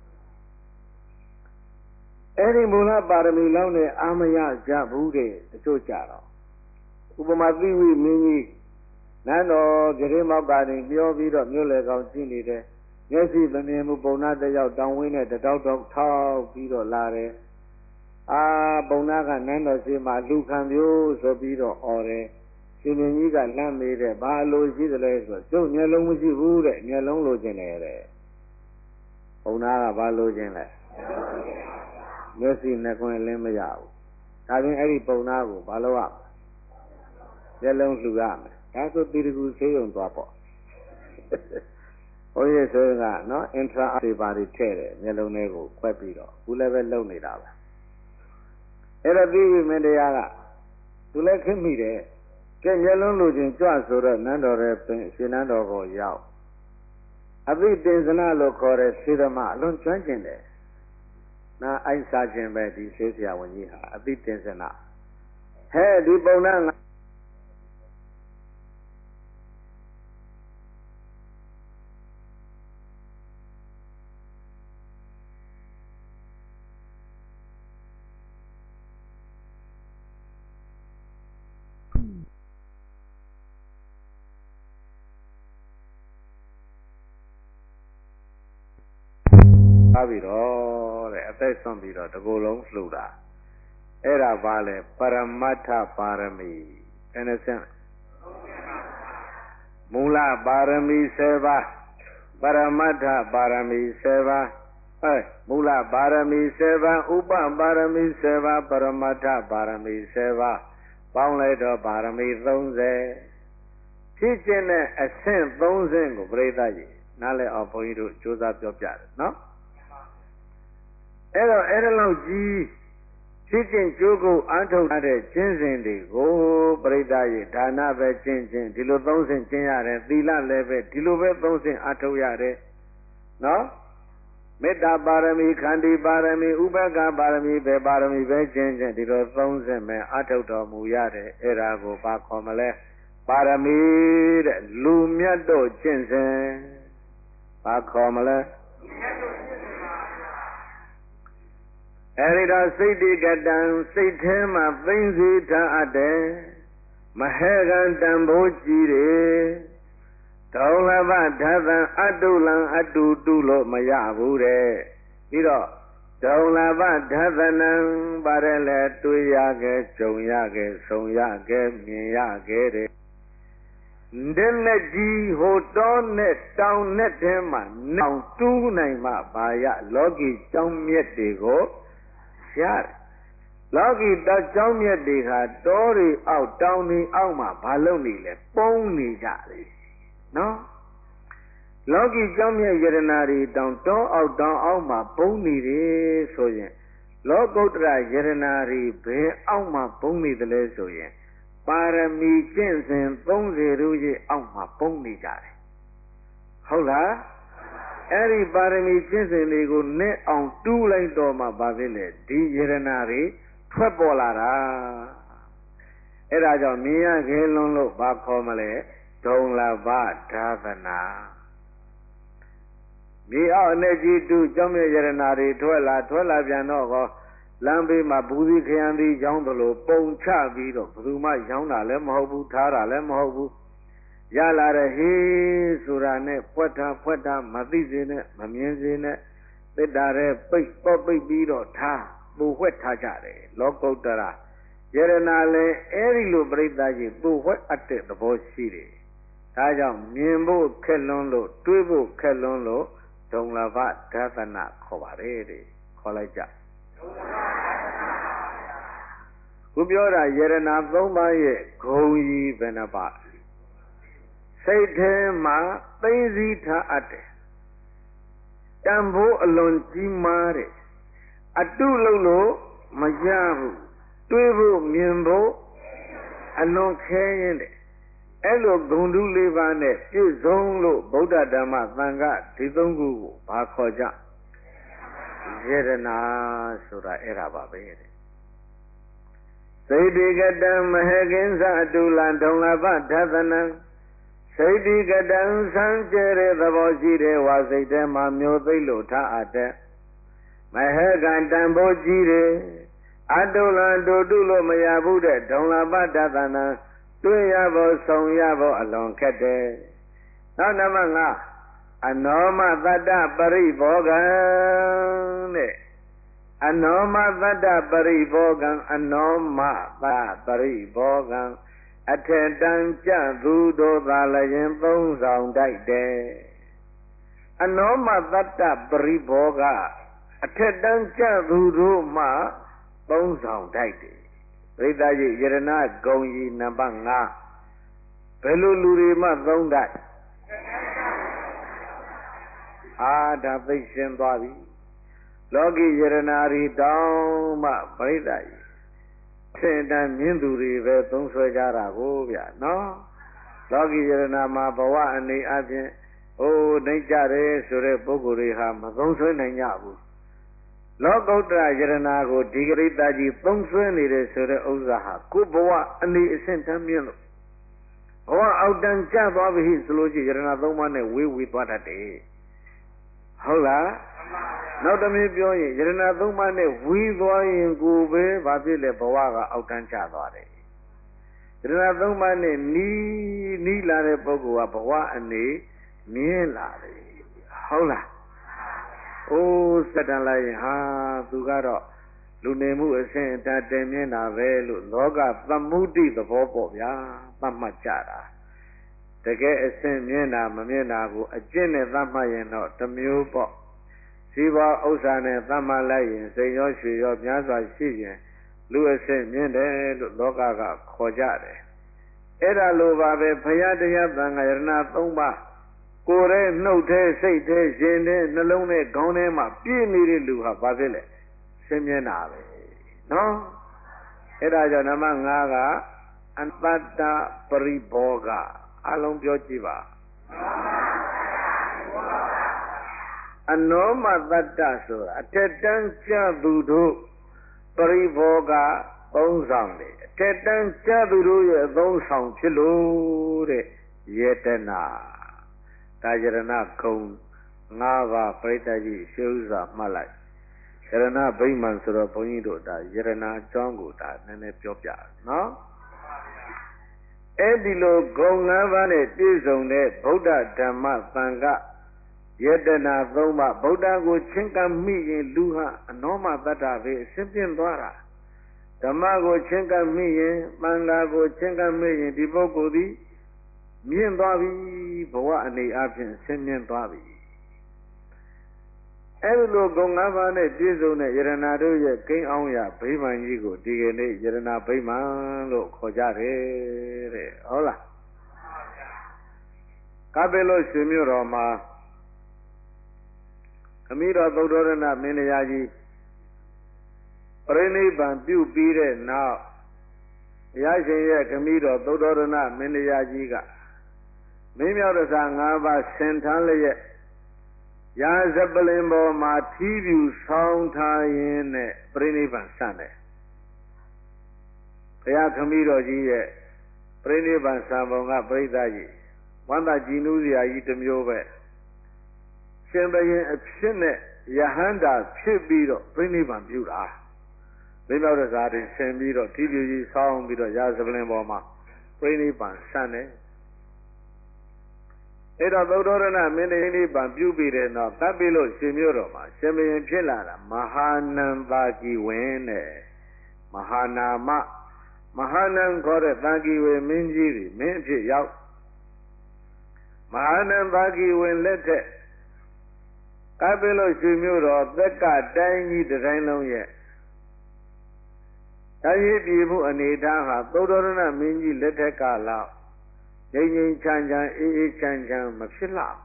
Speaker 1: အဲ့ဒီမူလပါရမီလောက်နဲ့အာမရကြဘူးတဲ့တချို့ကြတော့ဥပမာသိဝိမင်းကြီးနန်းတော်ကြရင်မောက်ကနေပြောပြီးတော့မြို့လေကောင်ကြည့်နေတယ်မျက်စိသမင်မှုပုံနာတယောက်တောင်းဝင်းနဲ့တောက်ထောက်ပြီးတော့လာတယ်ပုံနာကနန်းတော်ရှိမှလူခံမျိုးဆိုပြီးတော့អော်တယ်ရှင်မင်းကြီးကလှမ်းမေးတယ်ဘာလိုရှိသလဲဆိုကျုပ်မျက်လုံးမရှိဘူးတဲ့မျက်လုံးလိုချင်တယ်တဲ့ပုံနာကဘာလိုချင်လဲမျက်စိနှစ်ခွန်းလင်းမရဘူးဒါပြင်အဲ့ဒီပုံနာကိုဘာလို့ရမျက်လုံးလှူရမယ်ဒါဆိုတိတကူဆေးရုံသွားပေါ့ဘုန်းကြီးဆိုကနော်အင်ထရာတွေပါတွေထည့်တယ်မျက်လုံးလေးကိုခွက်ပြီးတော့ဘူးလည်းပဲလုံနေတာပဲအဲ့တော့သိပြီမင်းတရားကသူလည်းခင်းမိတယ်ကဲမျက်လုံးလိုချင်ကြွဆိုတော့နန်းတော်ရဲ့ပင်ရှင်နန်းတော်ကိုရောက်အဘိတင်စနာလို့ခေါ်တဲ့စေတမအလွန်ကျွမ်းကျင်တယ်နာအိုက်စားခြင်းပဲဒီဆေးဆရာဝန်ကြီးဟာအဘိတင်စနာဟဲ့ဒီပုံနာပြီးတော့တဲ့အသက်ဆုံးပြီးတော့တကူလုံးလှူတာအဲ့ဒါဘာလဲပရမတ္ထပါရမီအဲ့ဒါဆင့်မူလပါရမီ7ပါးပရမတ္ထပါရမီ7ပါးမူလပါရမီ7ပါးဥပပါရမီ7ပါးပရမတ္ထပါရမီ7ပါးပေါင်းလိုက်တော့ပါရမီ30ဖြစ်ခြင်းနဲ့အဆင့်30ကိုပြိဿကြီးနားလည်အောင်ဘုန်းကြီးတို့ကြိုးစားပြောပြတယ်နော်အဲ့တော့အဲ့ဒါလောက်ကြီးဖြစ်ခြင်းကျိုးကိုအားထုတ်တဲ့ကျင့်စဉ်တွေကိုပရိသတ်ရဲ့ဒါနပဲကျင့်ခြင်းဒီလိုသုံးဆင့်ကျင့်ရတယ်သီလလည်းပဲဒီလိုပဲသုံးဆင့်အားထုတ်ရတယ်နော်မေတ္တာပါရမီခန္တီပါရမီဥပက္ခပါရမီပဲပါရမီပဲကျင့်ခြင်းဒီလိုသုံးဆင့်ပဲအားထုတ်တော်မူရတယ်အဲ့ဒါကိုဘာခေါ်မလဲပါရမီတဲ့လူမြတ်တို့ကျင့်စဉ်ဘာခေါ်မလဲအဲဒီတော့စိတ်တိကတံစိတ်ထဲမှာသိမ့်စီထားအပ်တယ်မဟဲကံတံဘိုးကြီးတယ်ဓဒေါလဘဓသံအတုလံအတုတုလို့မရဘူးတဲ့ပြီးတော့ဒေါလဘဓသနံပါတယ်လေတွေ့ရခဲ့ကြုံရခဲ့ဆုံရခဲ့မြင်ရခဲ့တဲ့တဲ့နဲ့ကြီးဟိုတောနဲ့တောင်နဲ့ထဲမှာနောင်တူးနိုင်မှဘာရလောကီကြောင်းမြက်တွေကိုရတယ်လောကီတောက်ကြောင်းမြက်တွေဟာတောတွေအောက်တောင်တွေအောက်မှာဘာလုပ်နေလဲပုံနေကြတယ်နော်လောကီကြောင်းမြတ်ယရနာတွေတောင်တောအောက်တောင်အောက်မှာပုံနေတယ်ဆိုရင်လောကုတ္တရယရနာတွေဘယ်အောက်မှာပုံနေတယ်လဲဆိုရင်ပါရမီကျင့်စဉ်30ရုပ်ရဲ့အောက်မှာပုံနေကြတယ်ဟုတ်လားအဲ့ဒီပါရမီကျင့်စဉ်တွေကိုနဲ့အောင်တူးလိုက်တော့မှဘာဖြစ်လဲဒီယရနာတွေထွက်ပေါ်လာတာအဲ့ဒါကြောင့်မြင်ရခဲလွန်းလို့ဘာခေါ်မလဲဒုံလဘဒါသနာမြေအောက်အနေကြီးတူကြောင့်မြရဏာတွေထွက်လာပြန်တော့ကောလမ်းဘေးမှာဘူးစီခရမ်းသီးရောင်းတယ်လို့ပုံချပြီးတော့ဘယ်သူမှရောင်းတာလည်းမဟုတ်ဘူးထားတာလည်းမဟုတ်ဘူးရလာတဲ့ဟေးဆိုတာနဲ့ဖွက်ထားမသိစေနဲ့မမြင်စေနဲ့သစ္တာတဲ့ပိတ်ပြီးတော့ထားပူဝှက်ထားကြတယ်လောကုတ္တရာယရဏာလည်းအဲ့ဒီလိုပြိဿကြီးပူဝှက်အပ်တဲ့သဘောရှိတယ်ဒါကြောင့်မြင်ဖို့ခက်လွန်းလို့တွေးဖို့ခက်လွန်းလို့ဒုံလဘဓသနာခေါ်ပါတယ်တဲ့ခေါ်လိုက်ကြခုပြောတာယရဏ3ပါးရဲ့ဂုံကြီးဘယ်နှပါစိတ်ထဲမှာသိသိထားအပ်တယ်တန်ဖိုးအလွန်ကြီးမားတယ်အတုလို့လို့မရဘူးတွေးဖို့မြင်ဖို့အလွန်ခဲရင်တယ်အဲ့လိုဂုဏ်ဓု၄ပါးနဲ့ပြည့်စုံလို့ဗုဒ္ဓဓမ္မသံဃာဒီသုံးခုကိုဘာခေါ်ကြယရနာဆိုတာအဲ့ဒါပါပဲတဲ့စိတ်တိကတံမဟကိဉ္စအတုလံဒုံလဘဓသနံစိတ်တိကတံစံကြဲတဲ့သဘောရှိတဲ့ဝါစိတ်ထဲမှာမျိုးသိလို့ထားအပ်တဲ့မဟကံတံဖို့ကြီးတယ်အတုလံတို့တုလို့မရဘူးတဲ့ဒုံလဘဓသနံတွေ့ရဖို့ဆောင်ရဖို့အလွန်ခက်တယ်နောက်နံပါတ်5အနောမတတ္တပရိဘောဂံတဲ့အနောမတတ္တပရိဘောဂံအနောမသပရိဘောဂံအထက်တန်ကြသူတို့သာလည်းသုံးဆောင်တိုက်တယ်အနောမတတ္တပရိဘောဂအထက်တန်ကြသူတို့မှသုံးဆောင်တိုက်တယ်ပရိသတ်ကြီးယရဏဂုံကြီးနံပါတ်5ဘယ်လိုလူတွေမှသုံးတိုက်ဒါသိရှင်းသွားပြီလောကီယရဏာရီတောင်းမှပရိသတ်ကြီးထင်တန်မြင်သူတွေပဲသုံးဆွဲကြတာကိုဗျနော်လောကီယရဏမှာဘဝအနေအချင်းနှိမ့်ကြတယ်ဆိုတဲ့ပုဂ္ဂိုလ်တွေဟာမသုံးဆွဲနိုင်ကြဘူးလောကုတ္တရာယရဏကိုဒီဂရိတကြီးသုံးဆွဲနေတဲ့ဆိုတဲ့ဥစ္စာဟာကိုယ်ဘဝအနေအဆင့်တမ်းမြင့်လို့ဘဝအောက်တန်းကျသွားပြီဆိုလို့ရှိရင်ယရဏ3ပါးနဲ့ဝေးသွားတတ်တယ်ဟုတ်လားနောက်တစ်မျိုးပြောရင်ယရဏ3ပါးနဲ့ဝေးသွားရင်ကိုပဲဘာဖြစ်လဲဘဝကအောက်တန်းကျသွားတယ်ယရဏ3ပါးနဲ့နီးလာတဲ့ပုဂ္ဂိုလ်ကဘဝအနေမြင်လာတယ်ဟုတ်လားစက်တန်လိုက်ရင်သူကတော့လူနေမှုအဆင့်အတန်းတင်မြင့်တာပဲလို့လောကသမုဒိသဘောပေါ့ဗျာသတ်မှတ်ကြတာတကယ်အဆင့်မြင့်တာမမြင့်တာကိုအကျင့်နဲ့သတ်မှတ်ရင်တော့တစ်မျိုးပေါ့စီးပွားဥစ္စာနဲ့သတ်မှတ်လိုက်ရင်စိတ်ရောရွှေရောများစွာရှိရင်လူအဆင့်မြင့်တယ်လို့လောကကခေါ်ကြတယ်အဲ့ဒါလိုပါပဲဘုရားတရားသံဃာယရဏ3ပါးကိုယ်ရဲ့နှုတ်ထဲစိတ်ထဲရှင်ထဲနှလုံးထဲခေါင်းထဲမှာပြည့်နေတဲ့လူဟာဘာဖြစ်လဲဆင်းရဲတာပဲနော်အဲ့ဒါကြောင့်နံပါတ်5ကအတ္တပရိဘောဂအလုံးပြောကြည့်ပါအနောမတတ္တဆိုတာအထက်တန်းကျသူတို့ပရိဘောဂသုံးဆောင်တယ်အထက်တန်းကျသူတို့ရဲ့သုံးဆောင်ဖြစ်လို့တဲ့ယေတနာဒါယရဏဂုံ5ပါးပြိတ္တကြီးရှုဥစွာမှတ်လိုက်ယရဏဗိမာန်ဆိုတော့ဘုန်းကြီးတို့ဒါယရဏအကြောင်းကိုဒါနည်းနည်းပြောပြနော်အဲ့ဒီလိုဂုဏ်၅ပါးနဲ့ပြည့်စုံတဲ့ဗုဒ္ဓဓမ္မသံဃာယတနာ၃ပါးဗုဒ္ဓကိုချဉ်ကပ်မိရင်လူဟာအနောမတ္တပဲအစဉ်ပြင်းသွားတာဓမ္မကိုချဉ်ကပ်မိရင်သံဃာကိုချဉ်ကပ်မိရင်ဒီပုဂ္ဂိုလ်သည်မြင့်သွားပြီဘဝအနေအချင်းဆင်းမြင့်သွားပြီအဲ့ဒီလိုဂုဏ်၅ပါးနဲ့ပြည့်စုံတဲ့ယရနာတို့ရဲ့ကိန်းအောင်ရဗိမာန်ကြီးကိုဒီကနေ့ယရနာဗိမာန်လို့ခေါ်ကြတယ်တဲ့ဟုတ်လားကပ်ပေလို့ရှင်မြို့တော်မှာခမည်းတော်သုတ္တရဏမင်းတရားကြီးပရိနိဗ္ဗာန်ပြုပြီးတဲ့နောက်ဘုရားရှင်ရဲ့ခမည်းတော်သုတ္တရဏမင်းတရားကြီးကမင်းမြောက်တဆ၅ပါးဆင်ထမ်းလျက်ရာဇပလင်ပေါ်မှာထီးပြူဆောင်းထားရင်းနဲ့ပြိဋိဘံဆန့်တယ်ဘုရားခမည်းတော်ကြီးရဲ့ပြိဋိဘံဆံပုံကပြိဿကြီးဝန္တာကြည်နူးစရာကြီးတစ်မျိုးပဲရှင်ဘရင်အဖြစ်နဲ့ယဟန္တာဖြစ်ပြီးတော့ပြိဋိဘံပြုတာမင်းတော်တစားတွေဆင်ပြီးတော့ထီးပြူကြီးဆောင်းပြီးတော့ရာဇပလင်ပေါ်မှာပြိဋိဘံဆန့်တယ်အဲ့တော့သုတ္တရဏမင်းတိနိဗ္ဗာန်ပြုပြီးတဲ့နောက်တပ်ပြီးလို့ရှင်မြို့တော်မှာရှင်ဘုရင်ဖြစ်လာတာမဟာနံပါကီဝင်းနဲ့မဟာနာမမဟာနံခေါ်တဲ့တာကီဝေမင်းကြီးတွေမင်းအဖြစ်ရောက်မဟာနံပါကီဝင်းလက်ထက်ကပ်ပြီးလို့ရှင်မြို့တော်သက်ကတိုင်းကြီးတိုင်းလုံးရဲ့တိုင်းပြည်မှုအနေထားဟာသုတ္တရဏမင်းကြီးလက်ထက်ကလောက်ငြိမ်ငြိမ်ချမ်းချမ်းအေးအေးချမ်းချမ်းမဖြစ်လောက်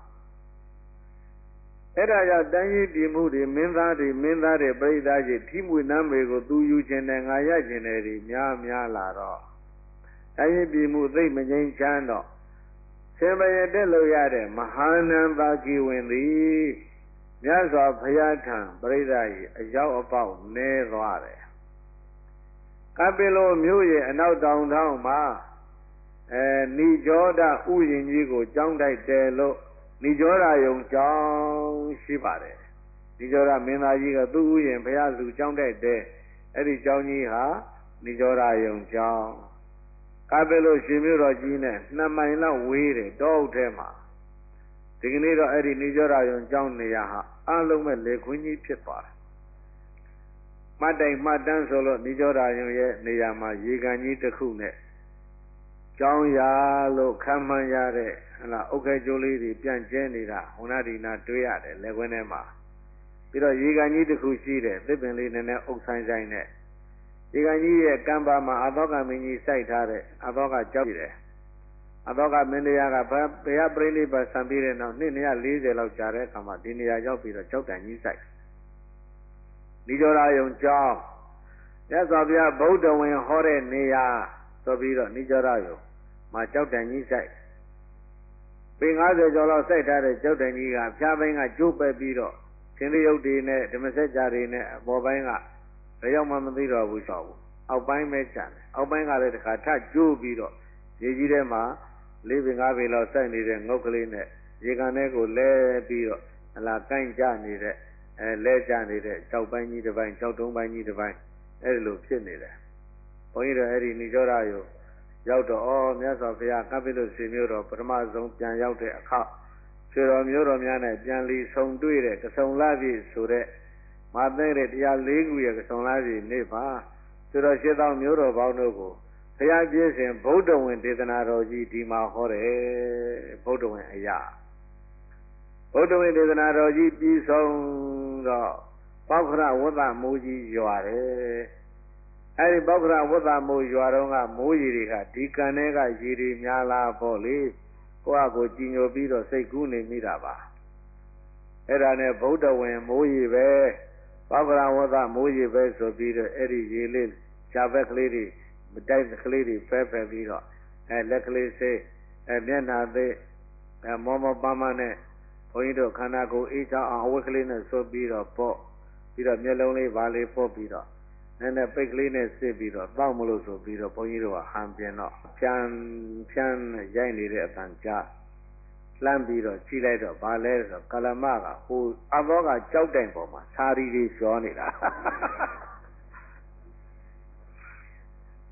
Speaker 1: အဲ့ဒါကြောင့်တိုင်းရေးပြည်မှုတွေမင်းသားတွေပြိဿကြီးထိမွေနှမ်းတွေကိုသူယူခြင်းနဲ့ငါရခြင်းတွေများလာတော့တိုင်းရေးပြည်မှုသိမငြိမ်ချမ်းတော့ရှင်ဘယတက်လို့ရတဲ့မဟာနံပါကီဝင်သည်မြတ်စွာဘုရားထံပြိဿကြီးအရောက်အပေါက်နဲသွားတယ်ကပိလောမြို့ရဲ့အနောက်တောင်ထောင်မှာနိကြောဒဥယျာဉ်ကြီးကိုကြောင်းတိုက်တယ်လို့နိကြောဒယုံကြောင်းရှိပါတယ်နိကြောဒမင်းသားကြီးကသူ့ဥယျာဉ်ဘုရားလူကြောင်းတိုက်တယ်အဲ့ဒီကြောင်းကြီးဟာနိကြောဒယုံကြောင်းကပ်ပဲလို့ရှင်မြို့တော်ကြီးနဲ့2မိုင်လောက်ဝေးတယ်တောအုပ်ထဲမှာဒီကနေ့တော့အဲ့ဒီနိကြောဒယုံကြောင်းနေရာဟာအလုံးမဲ့လေခွင်းကြီးဖြစ်သွားတယ်မှတ်တိုင်မှတ်တမ်းဆိုလို့နိကြောဒယုံရဲ့နေရာမှာရေကန်ကြီးတစ်ခုနဲ့ကြောင်းရာလို့ခံမှန်းရတဲ့ဟလာအုတ်ခဲကျိုးလေးတွေပြန့်ကျဲနေတာဟိုနာဒီနာတွေ့ရတယ်လက်ခွင်းထဲမှာပြီးတော့ရေကန်ကြီးတစ်ခုရှိတယ်သစ်ပင်လေးနည်းနည်းအုပ်ဆိုင်ဆိုင်နဲ့ရေကန်ကြီးရဲ့ကမ်းပါမှာအသောကမင်းကြီးစိုက်ထားတဲ့အသောကကြောက်ကြည့်တယ်အသောကမင်းတရားကဘုရားပြိဋိဘဆံပြီးတဲ့နောက်နှစ်240လောက်ကြာတဲ့အခါမှာဒီနေရာရောက်ပြီးတော့ကြောက်တန်ကြီးစိုက်ဒီကြောရာယုံကြောင်းမြတ်စွာဘုရားဗုဒ္ဓဝင်ဟောတဲ့နေရာဆိုပြီးတော့နိကြရယုံမှာကြောက်တန်ကြီးစိုက်ပေ90ကျော်လောက်စိုက်ထားတဲ့ကြောက်တန်ကြီးကဖြားပိုင်းကကျိုးပဲ့ပြီးတော့ရှင်သေယုတ်တွေနဲ့ဓမ္မစကြာတွေနဲ့အပေါ်ပိုင်းကဘယ်ရောက်မှမသိတော့ဘူးဆိုဘူးအောက်ပိုင်းပဲကျန်တယ်အောက်ပိုင်းကလည်းတစ်ခါထကျိုးပြီးတော့ရေကြီးထဲမှာ4ပေ5ပေလောက်စိုက်နေတဲ့ငုတ်ကလေးနဲ့ရေကန်ထဲကိုလဲပြီးတော့ဟလာကိုင်းကြနေတဲ့လဲကြနေတဲ့ကြောက်ပိုင်းကြီးတစ်ပိုင်းကြောက်တုံးပိုင်းကြီးတစ်ပိုင်းအဲ့ဒီလိုဖြစ်နေတယ်ဘုန်းကြီးတို့အဲ့ဒီနိကြောရယုံရောက်တော့မြတ်စွာဘုရားကပ်ပိလုစီမျိုးတော်ပထမဆုံးပြန်ရောက်တဲ့အခါဆွေတော်မျိုးတော်များနဲ့ပြန်လီဆုံတွေ့တဲ့ကဆုံလာပြီဆိုတဲ့မသိတဲ့104ခုရဲ့ကဆုံလာပြီနေ့ပါဆွေတော်ရှင်းသောမျိုးတော်ပေါင်းတို့ကိုဘုရားပြည့်စင်ဗုဒ္ဓဝင်ဒေသနာတော်ကြီးဒီမှာဟောတယ်ဗုဒ္ဓဝင်အရာဗုဒ္ဓဝင်ဒေသနာတော်ကြီးပြီးဆုံးတော့ပောက္ခရဝတ္တမိုးကြီးရွာတယ်အဲ့ဒီပောက္ခရဝတ္တမိုးရွာတော့ကမိုးရီတွေကဒီကံထဲကရီတွေများလာပေါ့လေကိုယ့်အကိုကြည်ညိုပြီးတော့စိတ်ကူးနေမိတာပါအဲ့ဒါနဲ့ဗုဒ္ဓဝင်မိုးရီပဲပောက္ခရဝတ္တမိုးရီပဲဆိုပြီးတော့အဲ့ဒီရေလေးခြာဘက်ကလေးတွေမတိုက်ကလေးတွေဖဲပြီးတော့လက်ကလေးစေးမျက်နှာသေးမောမောပါမနဲ့ဘုန်းကြီးတို့ခန္ဓာကိုယ်အေးချအောင်အဝတ်ကလေးနဲ့ဆိုပြီးတော့ပေါ့ပြီးတော့မျက်လုံးလေးပါလေးပို့ပြီးတော့နည်းနည်းပိတ်ကလေးနဲ့စစ်ပြီးတော့တောက်မလို့ဆိုပြီးတော့ဘုန်းကြီးတို့ကဟန်ပြင်းတော့ဖြန်းရိုက်နေတဲ့အတန်ကြားလှမ်းပြီးတော့ကြည့်လိုက်တော့ဘာလဲဆိုတော့ကလမကဟိုအဘောကကြောက်တိုင်ပေါ်မှာစာရီတွေလျှောနေတာ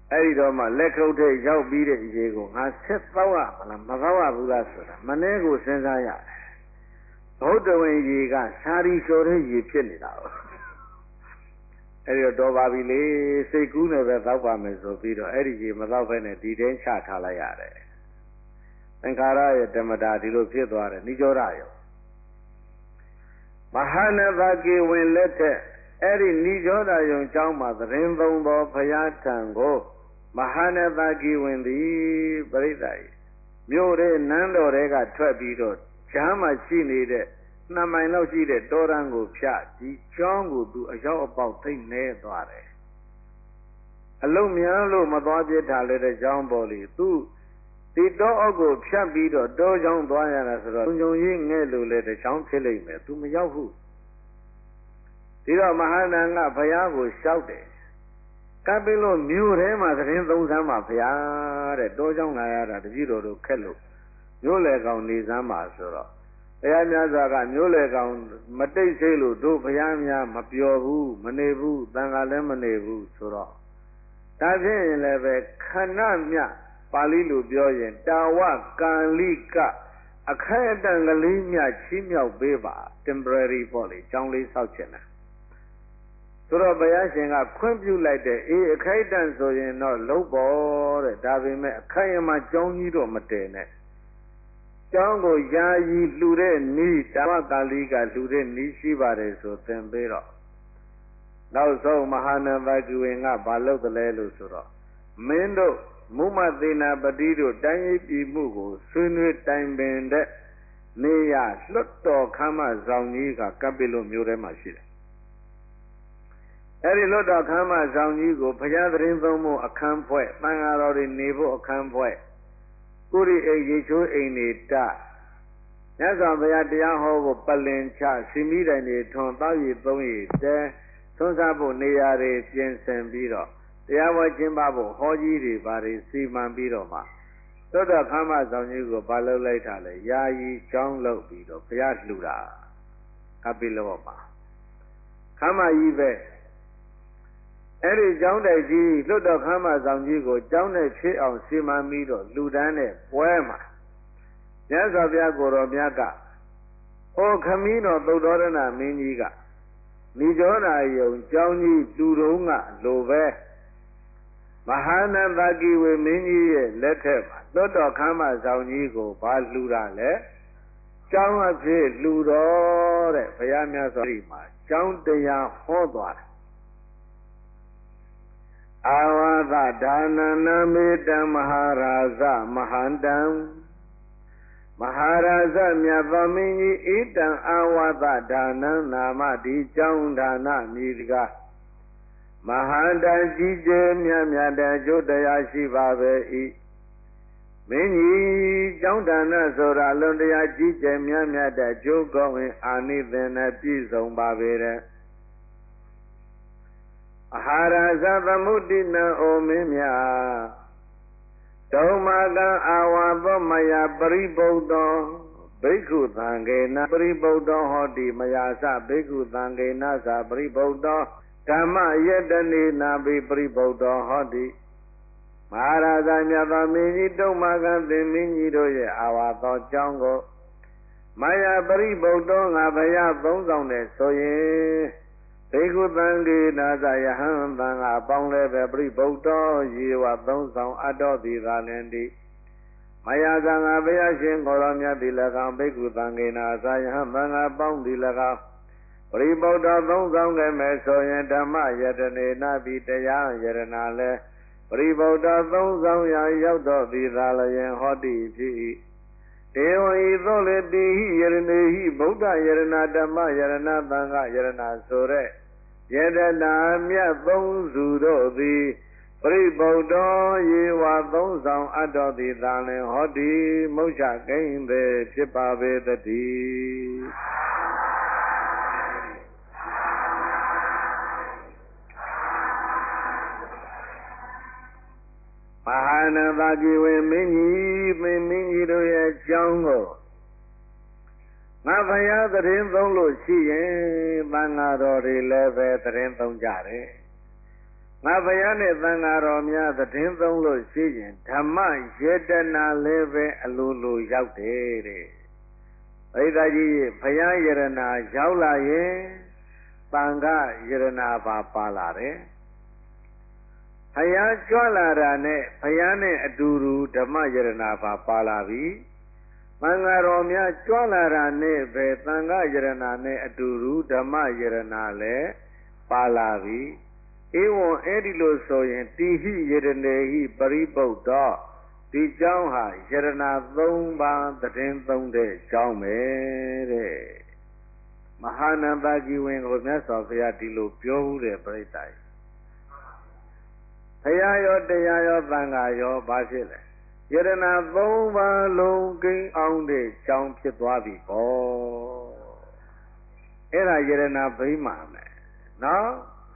Speaker 1: အဲ့ဒီတော့မှလက်ခုပ်ထိပ်ရောက်ပြီးတဲ့ရေကိုငါဆက်သောက်ရမလားမသောက်ရဘူးလားဆိုတာမနေ့ကိုစဉ်းစားရတယ်ဘုဒ္ဓဝင်ရေကစာရီလျှော်တဲ့ရေဖြစ်နေတာအဲ့ဒီတော့ပါပြီလေစိတ်ကူးနေပဲသောက်ပါမယ်ဆိုပြီးတော့အဲ့ဒီရေမသောက်ဘဲနဲ့ဒီတိုင်းချထားလိုက်ရတယ်သင်္ခါရရဲ့ဓမ္မတာဒီလိုဖြစ်သွားတယ်နိရောဓရောမဟာနသကေဝင်လက်ထက်အဲ့ဒီနိရောဓယုံเจ้าမှာသတင်းသုံးသောဘုရားထံကိုမဟာနသကေဝင်သည်ပရိသတ်မြို့ရဲ့နန်းတော်တွေကထွက်ပြီးတော့ဈာမှာရှိနေတဲ့2 မိုင်လောက်ရှိတဲ့တောရန်ကိုဖြတ်ဒီကျောင်းကိုသူအရောက်အပေါက်သိမ့်နေသွားတယ်အလုံးများလို့မသွားပြစ်ထားလေတဲ့ကျောင်းပေါ်လေသူဒီတောအုပ်ကိုဖြတ်ပြီးတော့တောကျောင်းသွားရတာဆိုတော့ုံကြီးငဲ့လို့လေတဲ့ကျောင်းဖြစ်လိမ့်မယ်သူမရောက်ဘူးဒီတော့မဟာနန္ဒဘုရားကိုလျှောက်တယ်ကပ်ပြီးလို့မြို့ထဲမှာသတင်းသုံးဆန်းပါဘုရားတဲ့တောကျောင်းလာရတာတပည့်တော်တို့ခက်လို့မြို့လေကောင်နေစမ်းပါဆိုတော့ဘုရားမြတ်စွာကမျိုးလေကောင်မတိတ်ဆိတ်လို့တို့ဘုရားများမပျော်ဘူးမနေဘူးတန်ခါလည်းမနေဘူးဆိုတော့ဒါဖြင့်ရင်လည်းပဲခဏမြပါဠိလိုပြောရင်တာဝကာလိကအခိုက်အတန့်ကလေးမြချီးမြှောက်ပေးပါ temporary ပေါ့လေကျောင်းလေးဆောက်ချင်တာဆိုတော့ဘုရားရှင်ကခွင့်ပြုလိုက်တဲ့အေးအခိုက်အတန့်ဆိုရင်တော့လုံးပေါ်တဲ့ဒါပေမဲ့အခိုက်အမာကျောင်းကြီးတော့မတည်နဲ့ကျောင်းကိုယာယီလှူတဲ့နီးတာဝကာလိကလှူတဲ့နီးရှိပါတယ်ဆိုသင်ပေးတော့နောက်ဆုံးမဟာနန္ဒကိဝင်ကဘာလုပ်တယ်လဲလို့ဆိုတော့မင်းတို့မုမသေနာပတိတို့တိုင်းရေးပြည်မှုကိုဆွေးနွေးတိုင်ပင်တဲ့နေရလွတ်တော်ခမ်းမဆောင်ကြီးကကပ်ပိလို့မျိုးထဲမှာရှိတယ်အဲ့ဒီလွတ်တော်ခမ်းမဆောင်ကြီးကိုဘုရားသတင်းသုံးဖို့အခန်းဖွဲ့တန်ဃာတော်တွေနေဖို့အခန်းဖွဲ့ကုရိအိရေချိုးအိမ်နေတမြတ်စွာဘုရားတရားဟောဖို့ပလင်ချစီမိတိုင်တွေထွန်တောက်ရည်သုံးရည်တဲသွန်းစားဖို့နေရာတွေပြင်ဆင်ပြီးတော့တရားဝဲကျင်းပဖို့ဟောကြီးတွေဘာတွေစီမံပြီးတော့မှသောတော်ခမ်းမဆောင်ကြီးကိုဘာလုပ်လိုက်တာလဲယာယီကျောင်းလုပ်ပြီးတော့ဘုရားလှူတာကပိလောမှာခမ်းမကြီးပဲအဲ့ဒီကျောင်းတိုက်ကြီးလွတ်တော်ခမ်းမဆောင်ကြီးကိုကျောင်းနဲ့ဖြည့်အောင်စီမံပြီးတော့လူတန်းတဲ့ပွဲမှာမြတ်စွာဘုရားကိုတော်မြတ်ကဟောခမည်းတော်သုတ်တော်ရဏမင်းကြီးကနိရောဓယုံကျောင်းကြီးလူတော်ကလိုပဲမဟာနန္ဒကိဝေမင်းကြီးရဲ့လက်ထက်မှာလွတ်တော်ခမ်းမဆောင်ကြီးကိုဘာလှူတာလဲကျောင်းအဖြစ်လှူတော်တဲ့ဘုရားမြတ်စွာဘုရားမှာကျောင်းတရားဟောသွားတယ်အာဝါသဒါနနာမေတ္တမဟာရာဇမဟန္တံမဟာရာဇမြတ်သောမင်းကြီးဣတံအာဝါသဒါနံနာမဒီကျောင်းဒါနမြည်ကမဟာတကြီးကျယ်မြတ်မြတ်တဲ့ကျိုးတရားရှိပါပဲ၏မင်းကြီးကျောင်းဒါနဆိုတာလွန်တရားကြီးကျယ်မြတ်မြတ်တဲ့ကျိုးကောင်းဝင်အာနိသင်နဲ့ပြည့်စုံပါပေတဲ့အာဟာရသသမုဒ္ဒိနံအိုမင်းမြတ်ဓမ္မကံအာဝါသောမယပရိဗုဒ္ဓောဘိက္ခုသံဃေနပရိဗုဒ္ဓောဟောတိမယာစဘိက္ခုသံဃေနသပရိဗုဒ္ဓောဓမ္မယတနေနာပိပရိဗုဒ္ဓောဟောတိမဟာရာဇမြတ်သောမင်းကြီးတုံမကသင်မင်းကြီးတို့ရဲ့အာဝါသောကြောင်းကိုမယပရိဗုဒ္ဓောငါဘုရားသုံးဆောင်တဲ့ဆိုရင်ဘေကုသံဃေနာဇယဟံသံဃာပေါင်းလည်းပဲပြိဗုဒ္ဓောရေဝသုံးဆောင်အတော်သည်သာလင်တိမယသံဃာဘုရားရှင်ကိုရောမြတ်သည်၎င်းဘေကုသံဃေနာဇယဟံသံဃာပေါင်းသည်၎င်းပြိဗုဒ္ဓသုံးဆောင်ခဲ့မယ်ဆိုရင်ဓမ္မယတနေနာပိတရားယရနာလည်းပြိဗုဒ္ဓသုံးဆောင်ရာရောက်တော်သည်သာလျင်ဟောတိဖြစ်၏ဧဝံဤသို့လေတိဟိယရနေဟိဗုဒ္ဓယရနာဓမ္မယရနာသံဃာယရနာဆိုတဲ့ယတနာမြတ်သုံးစုတို့သည်ပရိဗုဒ္ဓောယေဝသုံးဆောင်အပ်တော်သည်သာလင်ဟောတိမုချကိဉ္စေဖြစ်ပါပေတည်းမဟာနန္ဒကိဝေမင်းကြီးမင်းကြီးတို့ရဲ့ကျောင်းကိုငါဘုရားသတင်းသုံးလို့ရှိရင်သံဃာတော်တွေလည်းပဲသတင်းသုံးကြတယ်ငါဘုရားနဲ့သံဃာတော်များသတင်းသုံးလို့ရှိရင်ဓမ္မယေတနာလည်းပဲအလိုလိုရောက်တယ်တဲ့ပရိသတ်ကြီးဘုရားယရနာရောက်လာရင်သံဃာယရနာပါလာတယ်ဘုရားကြွလာတာနဲ့ဘုရားနဲ့အတူတူဓမ္မယရနာပါလာပြီသံဃာတော်များကြွလာတာနဲ့ပဲသံဃာယရနာနဲ့အတူတူဓမ္မယရနာလည်းပါလာပြီဧဝံအဲ့ဒီလိုဆိုရင်တိဟိယရနေဟိပရိပုဒ္ဒောဒီเจ้าဟာယရနာ3ပါးသတင်းသုံးတဲ့เจ้าပဲတဲ့မဟာနန္ဒကြီးဝင်ကိုမြတ်စွာဘုရားဒီလိုပြောဦးတယ်ပြိတ္တိုင်ဘုရားရောတရားရောသံဃာရောဘာဖြစ်လဲယရနာ3ပါးလုံးကိန်းအောင်တဲ့เจ้าဖြစ်သွားပြီပေါ့အဲ့ဒါယရနာဗိမာန်မယ်နော်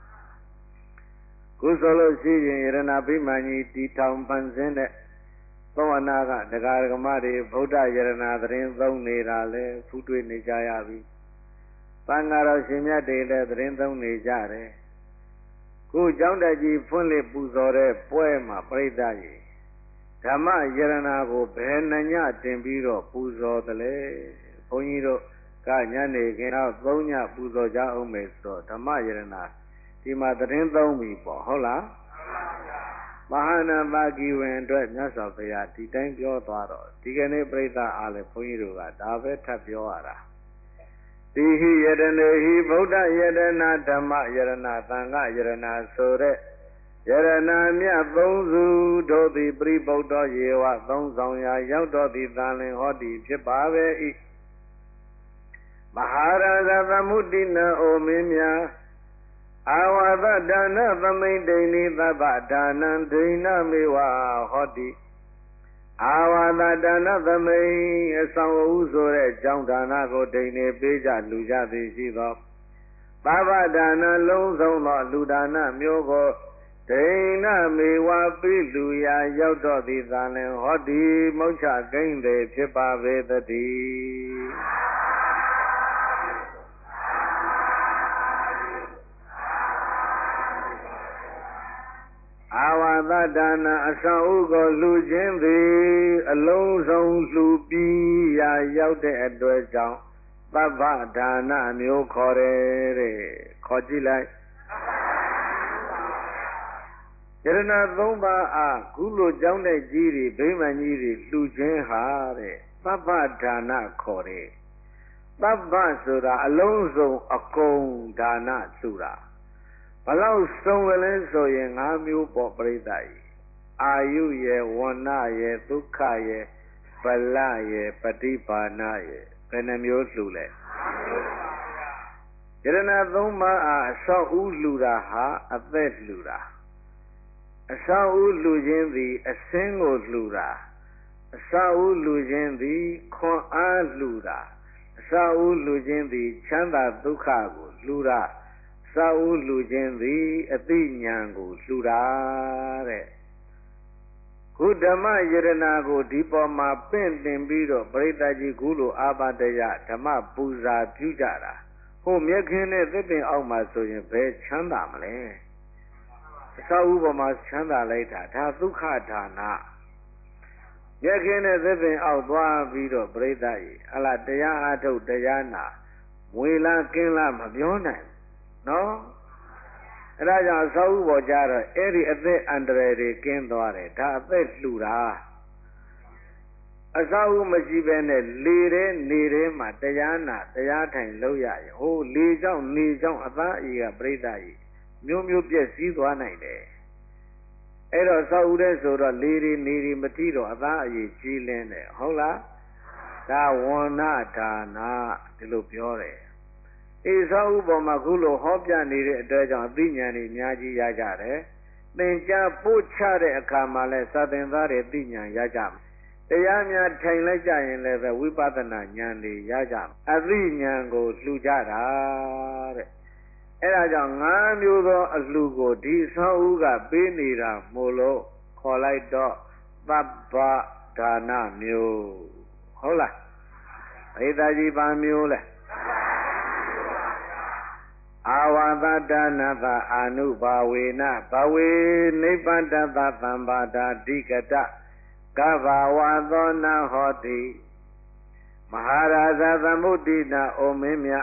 Speaker 1: ခုဆိုလို့ရှိရင်ယရနာဗိမာန်ကြီးတီထောင်ပန်းစင်းတဲ့သောအနာကတရားဓမ္မတွေဗုဒ္ဓယရနာသတင်းသုံးနေတာလဲဖူးတွေ့နေကြရပြီသံဃာတော်ရှင်မြတ်တွေလည်းသတင်းသုံးနေကြတယ်ခုကျောင်းတက်ကြီးဖွင့်လှစ်ပူဇော်တဲ့ပွဲမှာပြိဿကြီးဓမ္မယရနာကိုဘယ်နှညတင်ပြီးတော့ပူဇော်တယ်လဲဘုန်းကြီးတို့ကညနေခင်းတော့3ညပူဇော်ကြအောင်မယ်ဆိုတော့ဓမ္မယရနာဒီမှာသတင်းသုံးပြီပေါ့ဟုတ်လားမဟာနန္ဒကြီးဝင်အတွက်မြတ်စွာဘုရားဒီတိုင်းပြောသွားတော့ဒီကနေ့ပြိဿအားလည်းဘုန်းကြီးတို့ကဒါပဲထပ်ပြောရတာတိဟိယတနေဟိဗုဒ္ဓယတနာဓမ္မယရနာသံဃယရနာဆိုတဲ့ယရနာမြတ်3စုတို့သည်ပရိပုဒ္ဒောယေဝ3ဆောင်ရာရောက်တော်သည်သံလင်ဟောတိဖြစ်ပါပဲ၏မဟာရာဇသမုဒ္ဒိနအိုမင်းများအာဝါဒဒါနသမိန်ဒိဏိသဗ္ဗဒါနံဒိဏမေဝဟောတိအာဝါဒဒါနသမိန်အဆောင်အဦးဆိုတဲ့ကြောင့်ဒါနကိုဒိဏိပေးကြလူကြသည်ရှိသောသဗ္ဗဒါနလုံးစုံသောလူဒါနမျိုးကိုဒိဏမေဝပိလူရာရောက်တော်သည်သာလင်ဟောတိမုတ်ချကိန်းသည်ဖြစ်ပါပေတည်းအာဝါဒဒါနအဆောင်ဥကိုလှူခြင်းသည်အလုံးစုံလှူပြီးရာရောက်တဲ့အတွက်ကြောင့်သဗ္ဗဒါနမျိုးခေါ်တယ်တဲ့ခေါ်ကြည့်လိုက်ယရနာ3ပါးအားခုလိုကြောင်းတဲ့ကြီးတွေဗိမာန်ကြီးတွေလှူခြင်းဟာတဲ့သဗ္ဗဒါနခေါ်တယ်သဗ္ဗဆိုတာအလုံးစုံအကုန်ဒါနလှူတာဘလောက်စုံလဲဆိုရင်5မျိုးပေါ်ပြိဿကြီးအာယုရဲ့ဝဏ္ဏရဲ့ဒုက္ခရဲ့ဗလရဲ့ပฏิပါဏရဲ့ဘယ်နှမျိုးလှူလဲယရနာ3ပါးအားအဆောက်ဦးလှူတာဟာအသက်လှူတာအဆောက်ဦးလှူခြင်းသည်အစင်းကိုလှူတာအဆောက်ဦးလှူခြင်းသည်ခွန်အားလှူတာအဆောက်ဦးလှူခြင်းသည်ချမ်းသာဒုက္ခကိုလှူတာစာဥလှူခြင်းသည်အသိဉာဏ်ကိုလှူတာတဲ့ခုဓမ္မယရနာကိုဒီပေါ်မှာပင့်တင်ပြီးတော့ပရိသတ်ကြီးခုလိုအာဘတယဓမ္မပူဇာပြုကြတာဟိုမြက်ခင်းနဲ့သစ်ပင်အောက်မှာဆိုရင်ဘယ်ချမ်းသာမလဲအစာဥပေါ်မှာချမ်းသာလိုက်တာဒါဒုက္ခဒါနမြက်ခင်းနဲ့သစ်ပင်အောက်သွားပြီးတော့ပရိသတ်ကြီးအလားတရားအားထုတ်တရားနာမွေလားကင်းလားမပြောနိုင်နော်အဲ့ဒါကြောင့်သောဥပေါ်ကြတော့အဲ့ဒီအသက်အန္တရာယ်တွေကင်းသွားတယ်ဒါအသက်လှူတာအသောဥမရှိဘဲနဲ့လေတဲ့နေမှာတရားနာတရားထိုင်လို့ရရင်ဟိုလေကြောင့်နေကြောင့်အသားအီကပြိဿကြီးမျိုးမျိုးပြည့်စည်သွားနိုင်တယ်အဲ့တော့သောဥတဲ့ဆိုတော့လေတွေနေတွေမတိတော့အသားအီကြီးလင်းတယ်ဟုတ်လားဒါဝဏ္ဏဒါနဒီလိုပြောတယ်အေသောဥပေါ်မှာခုလိုဟောပြနေတဲ့အတွက်ကြောင့်အသိဉာဏ်တွေအများကြီးရကြတယ်သင်ကြားပို့ချတဲ့အခါမှာလဲစာသင်သားတွေသိဉာဏ်ရကြမယ်တရားများထိုင်လိုက်ကြရင်လည်းပဲဝိပဿနာဉာဏ်တွေရကြမယ်အသိဉာဏ်ကိုလှူကြတာတဲ့အဲ့ဒါကြောင့်5မျိုးသောအလှူကိုဒီသောဥကပေးနေတာမို့လို့ခေါ်လိုက်တော့သဗ္ဗဒါနမျိုးဟုတ်လားဘိဒါကြီးပါမျိုးလဲ Avadattanatha anubhavena bhave nibbaddhatha sambhada dikata kavavadona hoti Maharaja Samudina Omimya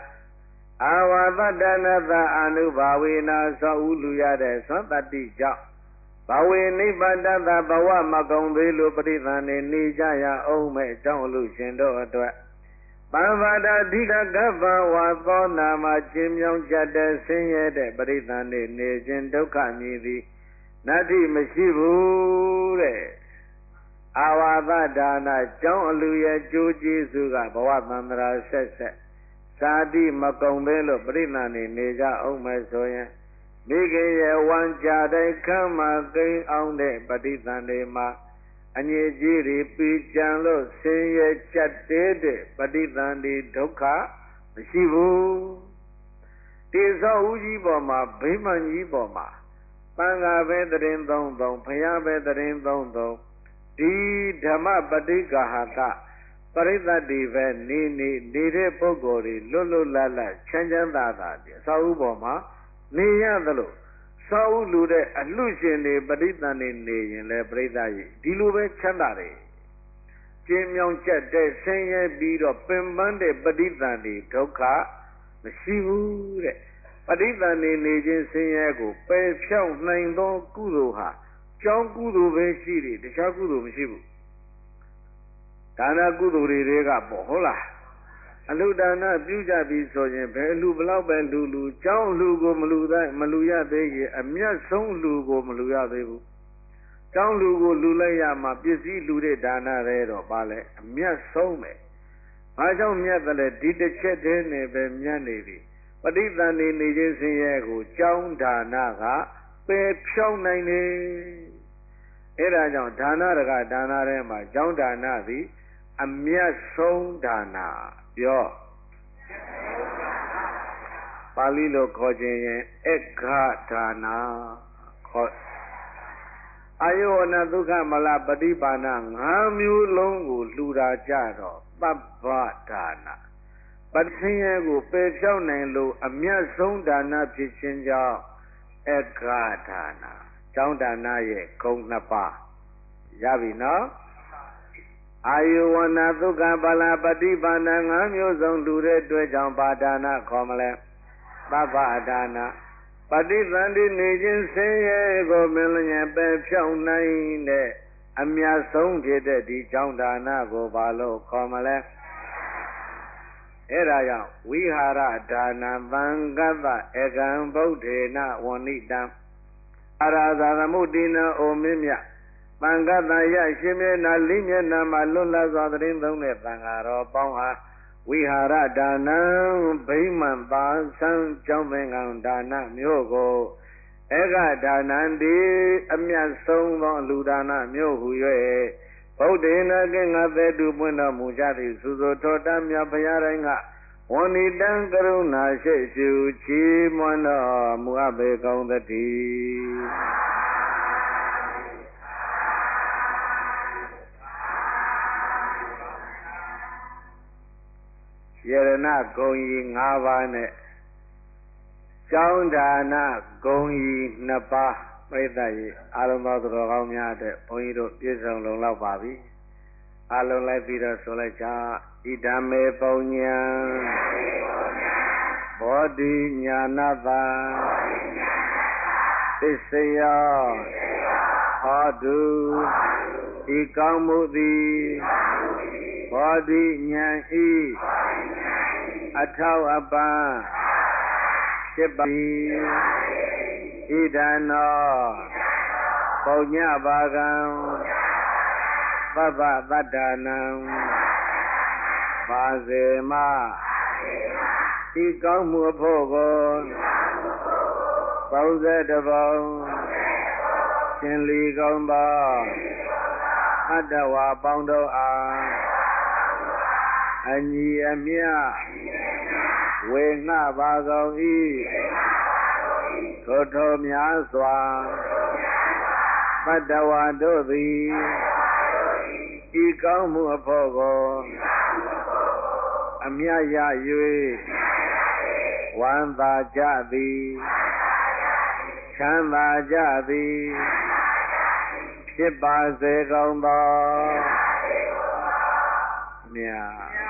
Speaker 1: Avadattanatha anubhavena sa uluyade santati ja bhave nibbaddhatha bhava makamvelu pritthane nijaya aumeကြောင့်လူရှင်တို့အတွက် ပံပါဒအဓိကကပ္ပဝါသောနာမှာကျင်းမြောင်းကြတဲ့ဆင်းရဲတဲ့ပရိသန်နေနေခြင်းဒုက္ခမြည်သည်နတ္တိမရှိဘူးတဲ့အာဝါဒဒါနကြောင်းအလူရဲ့ကြိုးကျေးဇူးကဘဝသန္တရာဆက်ဆက်သာတိမကုံပဲလို့ပရိသန်နေနေကြအောင်မယ်ဆိုရင်မိခင်ရဲ့ဝမ်းကြတဲ့ခမ်းမှာကိန်းအောင်တဲ့ပရိသန်တွေမှာအငြိကြီးတွေပြီးကြံလို့ဆင်းရဲကြက်တဲတဲ့ပဋိသန္ဓေဒုက္ခမရှိဘူးတိသောဦးကြီးပေါ်မှာဗိမာန်ကြီးပေါ်မှာသံဃာပဲတရင်သုံးသုံးဘုရားပဲတရင်သုံးသုံးဒီဓမ္မပဋိက္ခဟကပရိသတ်တွေပဲနေတဲ့ပုဂ္ဂိုလ်တွေလွတ်လွတ်လပ်လပ်ချမ်းချမ်းသာသာအစာဥပေါ်မှာနေရသလိုသောဥလူတဲ့အလှရှင်တွေပရိသတ်နေနေရင်လည်းပရိသတ်ကြီးဒီလိုပဲချမ်းသာတယ်ကျင်းမြောင်းချက်တဲ့ဆင်းရဲပြီးတော့ပင်ပန်းတဲ့ပရိသတ်တွေဒုက္ခမရှိဘူးတဲ့ပရိသတ်နေနေခြင်းဆင်းရဲကိုပယ်ဖြောင်းနိုင်သောကုသိုလ်ဟာကြောင်းကုသိုလ်ပဲရှိတယ်တခြားကုသိုလ်မရှိဘူးဒါနကုသိုလ်တွေကပေါ့ဟုတ်လားအလူဒါနပြုကြပြီဆိုရင်ဘယ်လူဘလောက်ပဲလူကြောင်းလူကိုမလူရသေးရင်အမျက်ဆုံးလူကိုမလူရသေးဘူးကြောင်းလူကိုလူလိုက်ရမှာပစ္စည်းလူတဲ့ဒါနတွေတော့ပါလေအမျက်ဆုံးပဲဘာကြောင့်မြတ်တယ်လဲဒီတစ်ချက်တည်းနဲ့ပဲမြတ်နေပြီပဋိသန္ဓေနေခြင်းဆင်းရဲကိုကြောင်းဒါနကပယ်ဖြောင်းနိုင်တယ်အဲ့ဒါကြောင့်ဒါနတကဒါနထဲမှာကြောင်းဒါနသည်အမျက်ဆုံးဒါနပြောပါဠိလိုခေါ်ခြင်းရင်အခဒါနာခေါ်အာယောဝနဒုက္ခမလပฏิပါဏ5မျိုးလုံးကိုလှူတာကြတော့ပပ္ပဒါနာပဋိဆင်းရဲကိုပယ်ဖြောင်းနိုင်လို့အမျက်ဆုံးဒါနဖြစ်ခြင်းကြောင့်အခဒါနာကျောင်းဒါနရဲ့ဂုဏ်2ပါးရပြီနော်အာယုဝနာဒုက္ခပါဠပฏิပါဏ5မျိုးစုံလူတဲ့အတွက်ကြောင့်ပါဒါနခေါ်မလဲပပ္ပဒါနပฏิသန္တိနေခြင်းဆင်းရဲကိုမင်းလျက်ပဲဖြောင်းနိုင်တဲ့အမြတ်ဆုံးဖြစ်တဲ့ဒီကြောင့်ဒါနကိုဘာလို့ခေါ်မလဲအဲ့ဒါကြောင့်ဝိဟာရဒါနသံဃတ္တဧကံဗုဒ္ဓေနဝဏိတံအာရာဇာသမုဒိနအိုမင်းမြသံဃတယရှင်မျက်နာလိမျက်နာမှာလွတ်လပ်စွာသတင်းသုံးတဲ့သံဃာတော်ပေါင်းဟာဝိဟာရဒါနံဗိမာန်ပါဆံကြောင့်သင်္ကန်းဒါနမျိုးကိုဧကဒါနံဒီအမြတ်ဆုံးသောလူဒါနမျိုးဟူ၍ဗုဒ္ဓေနကေငါသေတုပွင့်တော်မူကြသည်သုသောထောတမြတ်ဘုရားတိုင်းကဝဏိတံကရုဏာရှိရှုချီးမွမ်းတော်မူအပ်ပေကုန်သတည်းယရဏဂုံကြီး5ပါးနဲ့ကျောင်းဒါနဂုံကြီး2ပါးပြိဿကြီးအာလုံးသောသူတော်ကောင်းများအတွက်ဘုန်းကြီးတို့ပြည့်စုံလုံလောက်ပါပြီအလုံးလိုက်ပြီးတော့ဆိုလိုက်ကြဣဒံမေပုံညာဘောဓိညာဏတံသစ္စယောဟောတုဤကောင်းမှုသည်ဘောဓိညာဤအထောက်အပံ့ဖြစ်ပါ၏ဣဒံနောပုံညပါကံပပ္ပတတ္တနံပါစေမဤကောင်းမှုအဖို့ကို31ပုံရှင်လီကောင်းသောအတ္တဝါပေါင်းတို့အားအညီအမျှဝေငှပါကုန်၏ထိုများစွာပတ္တဝါတို့သည်ဤကောင်းမှုအဖို့ကိုအမြတ်ရ၍ဝမ်းသာကြသည်ချမ်းသာကြသည်ဖြစ်ပါစေကုန်သောမြတ်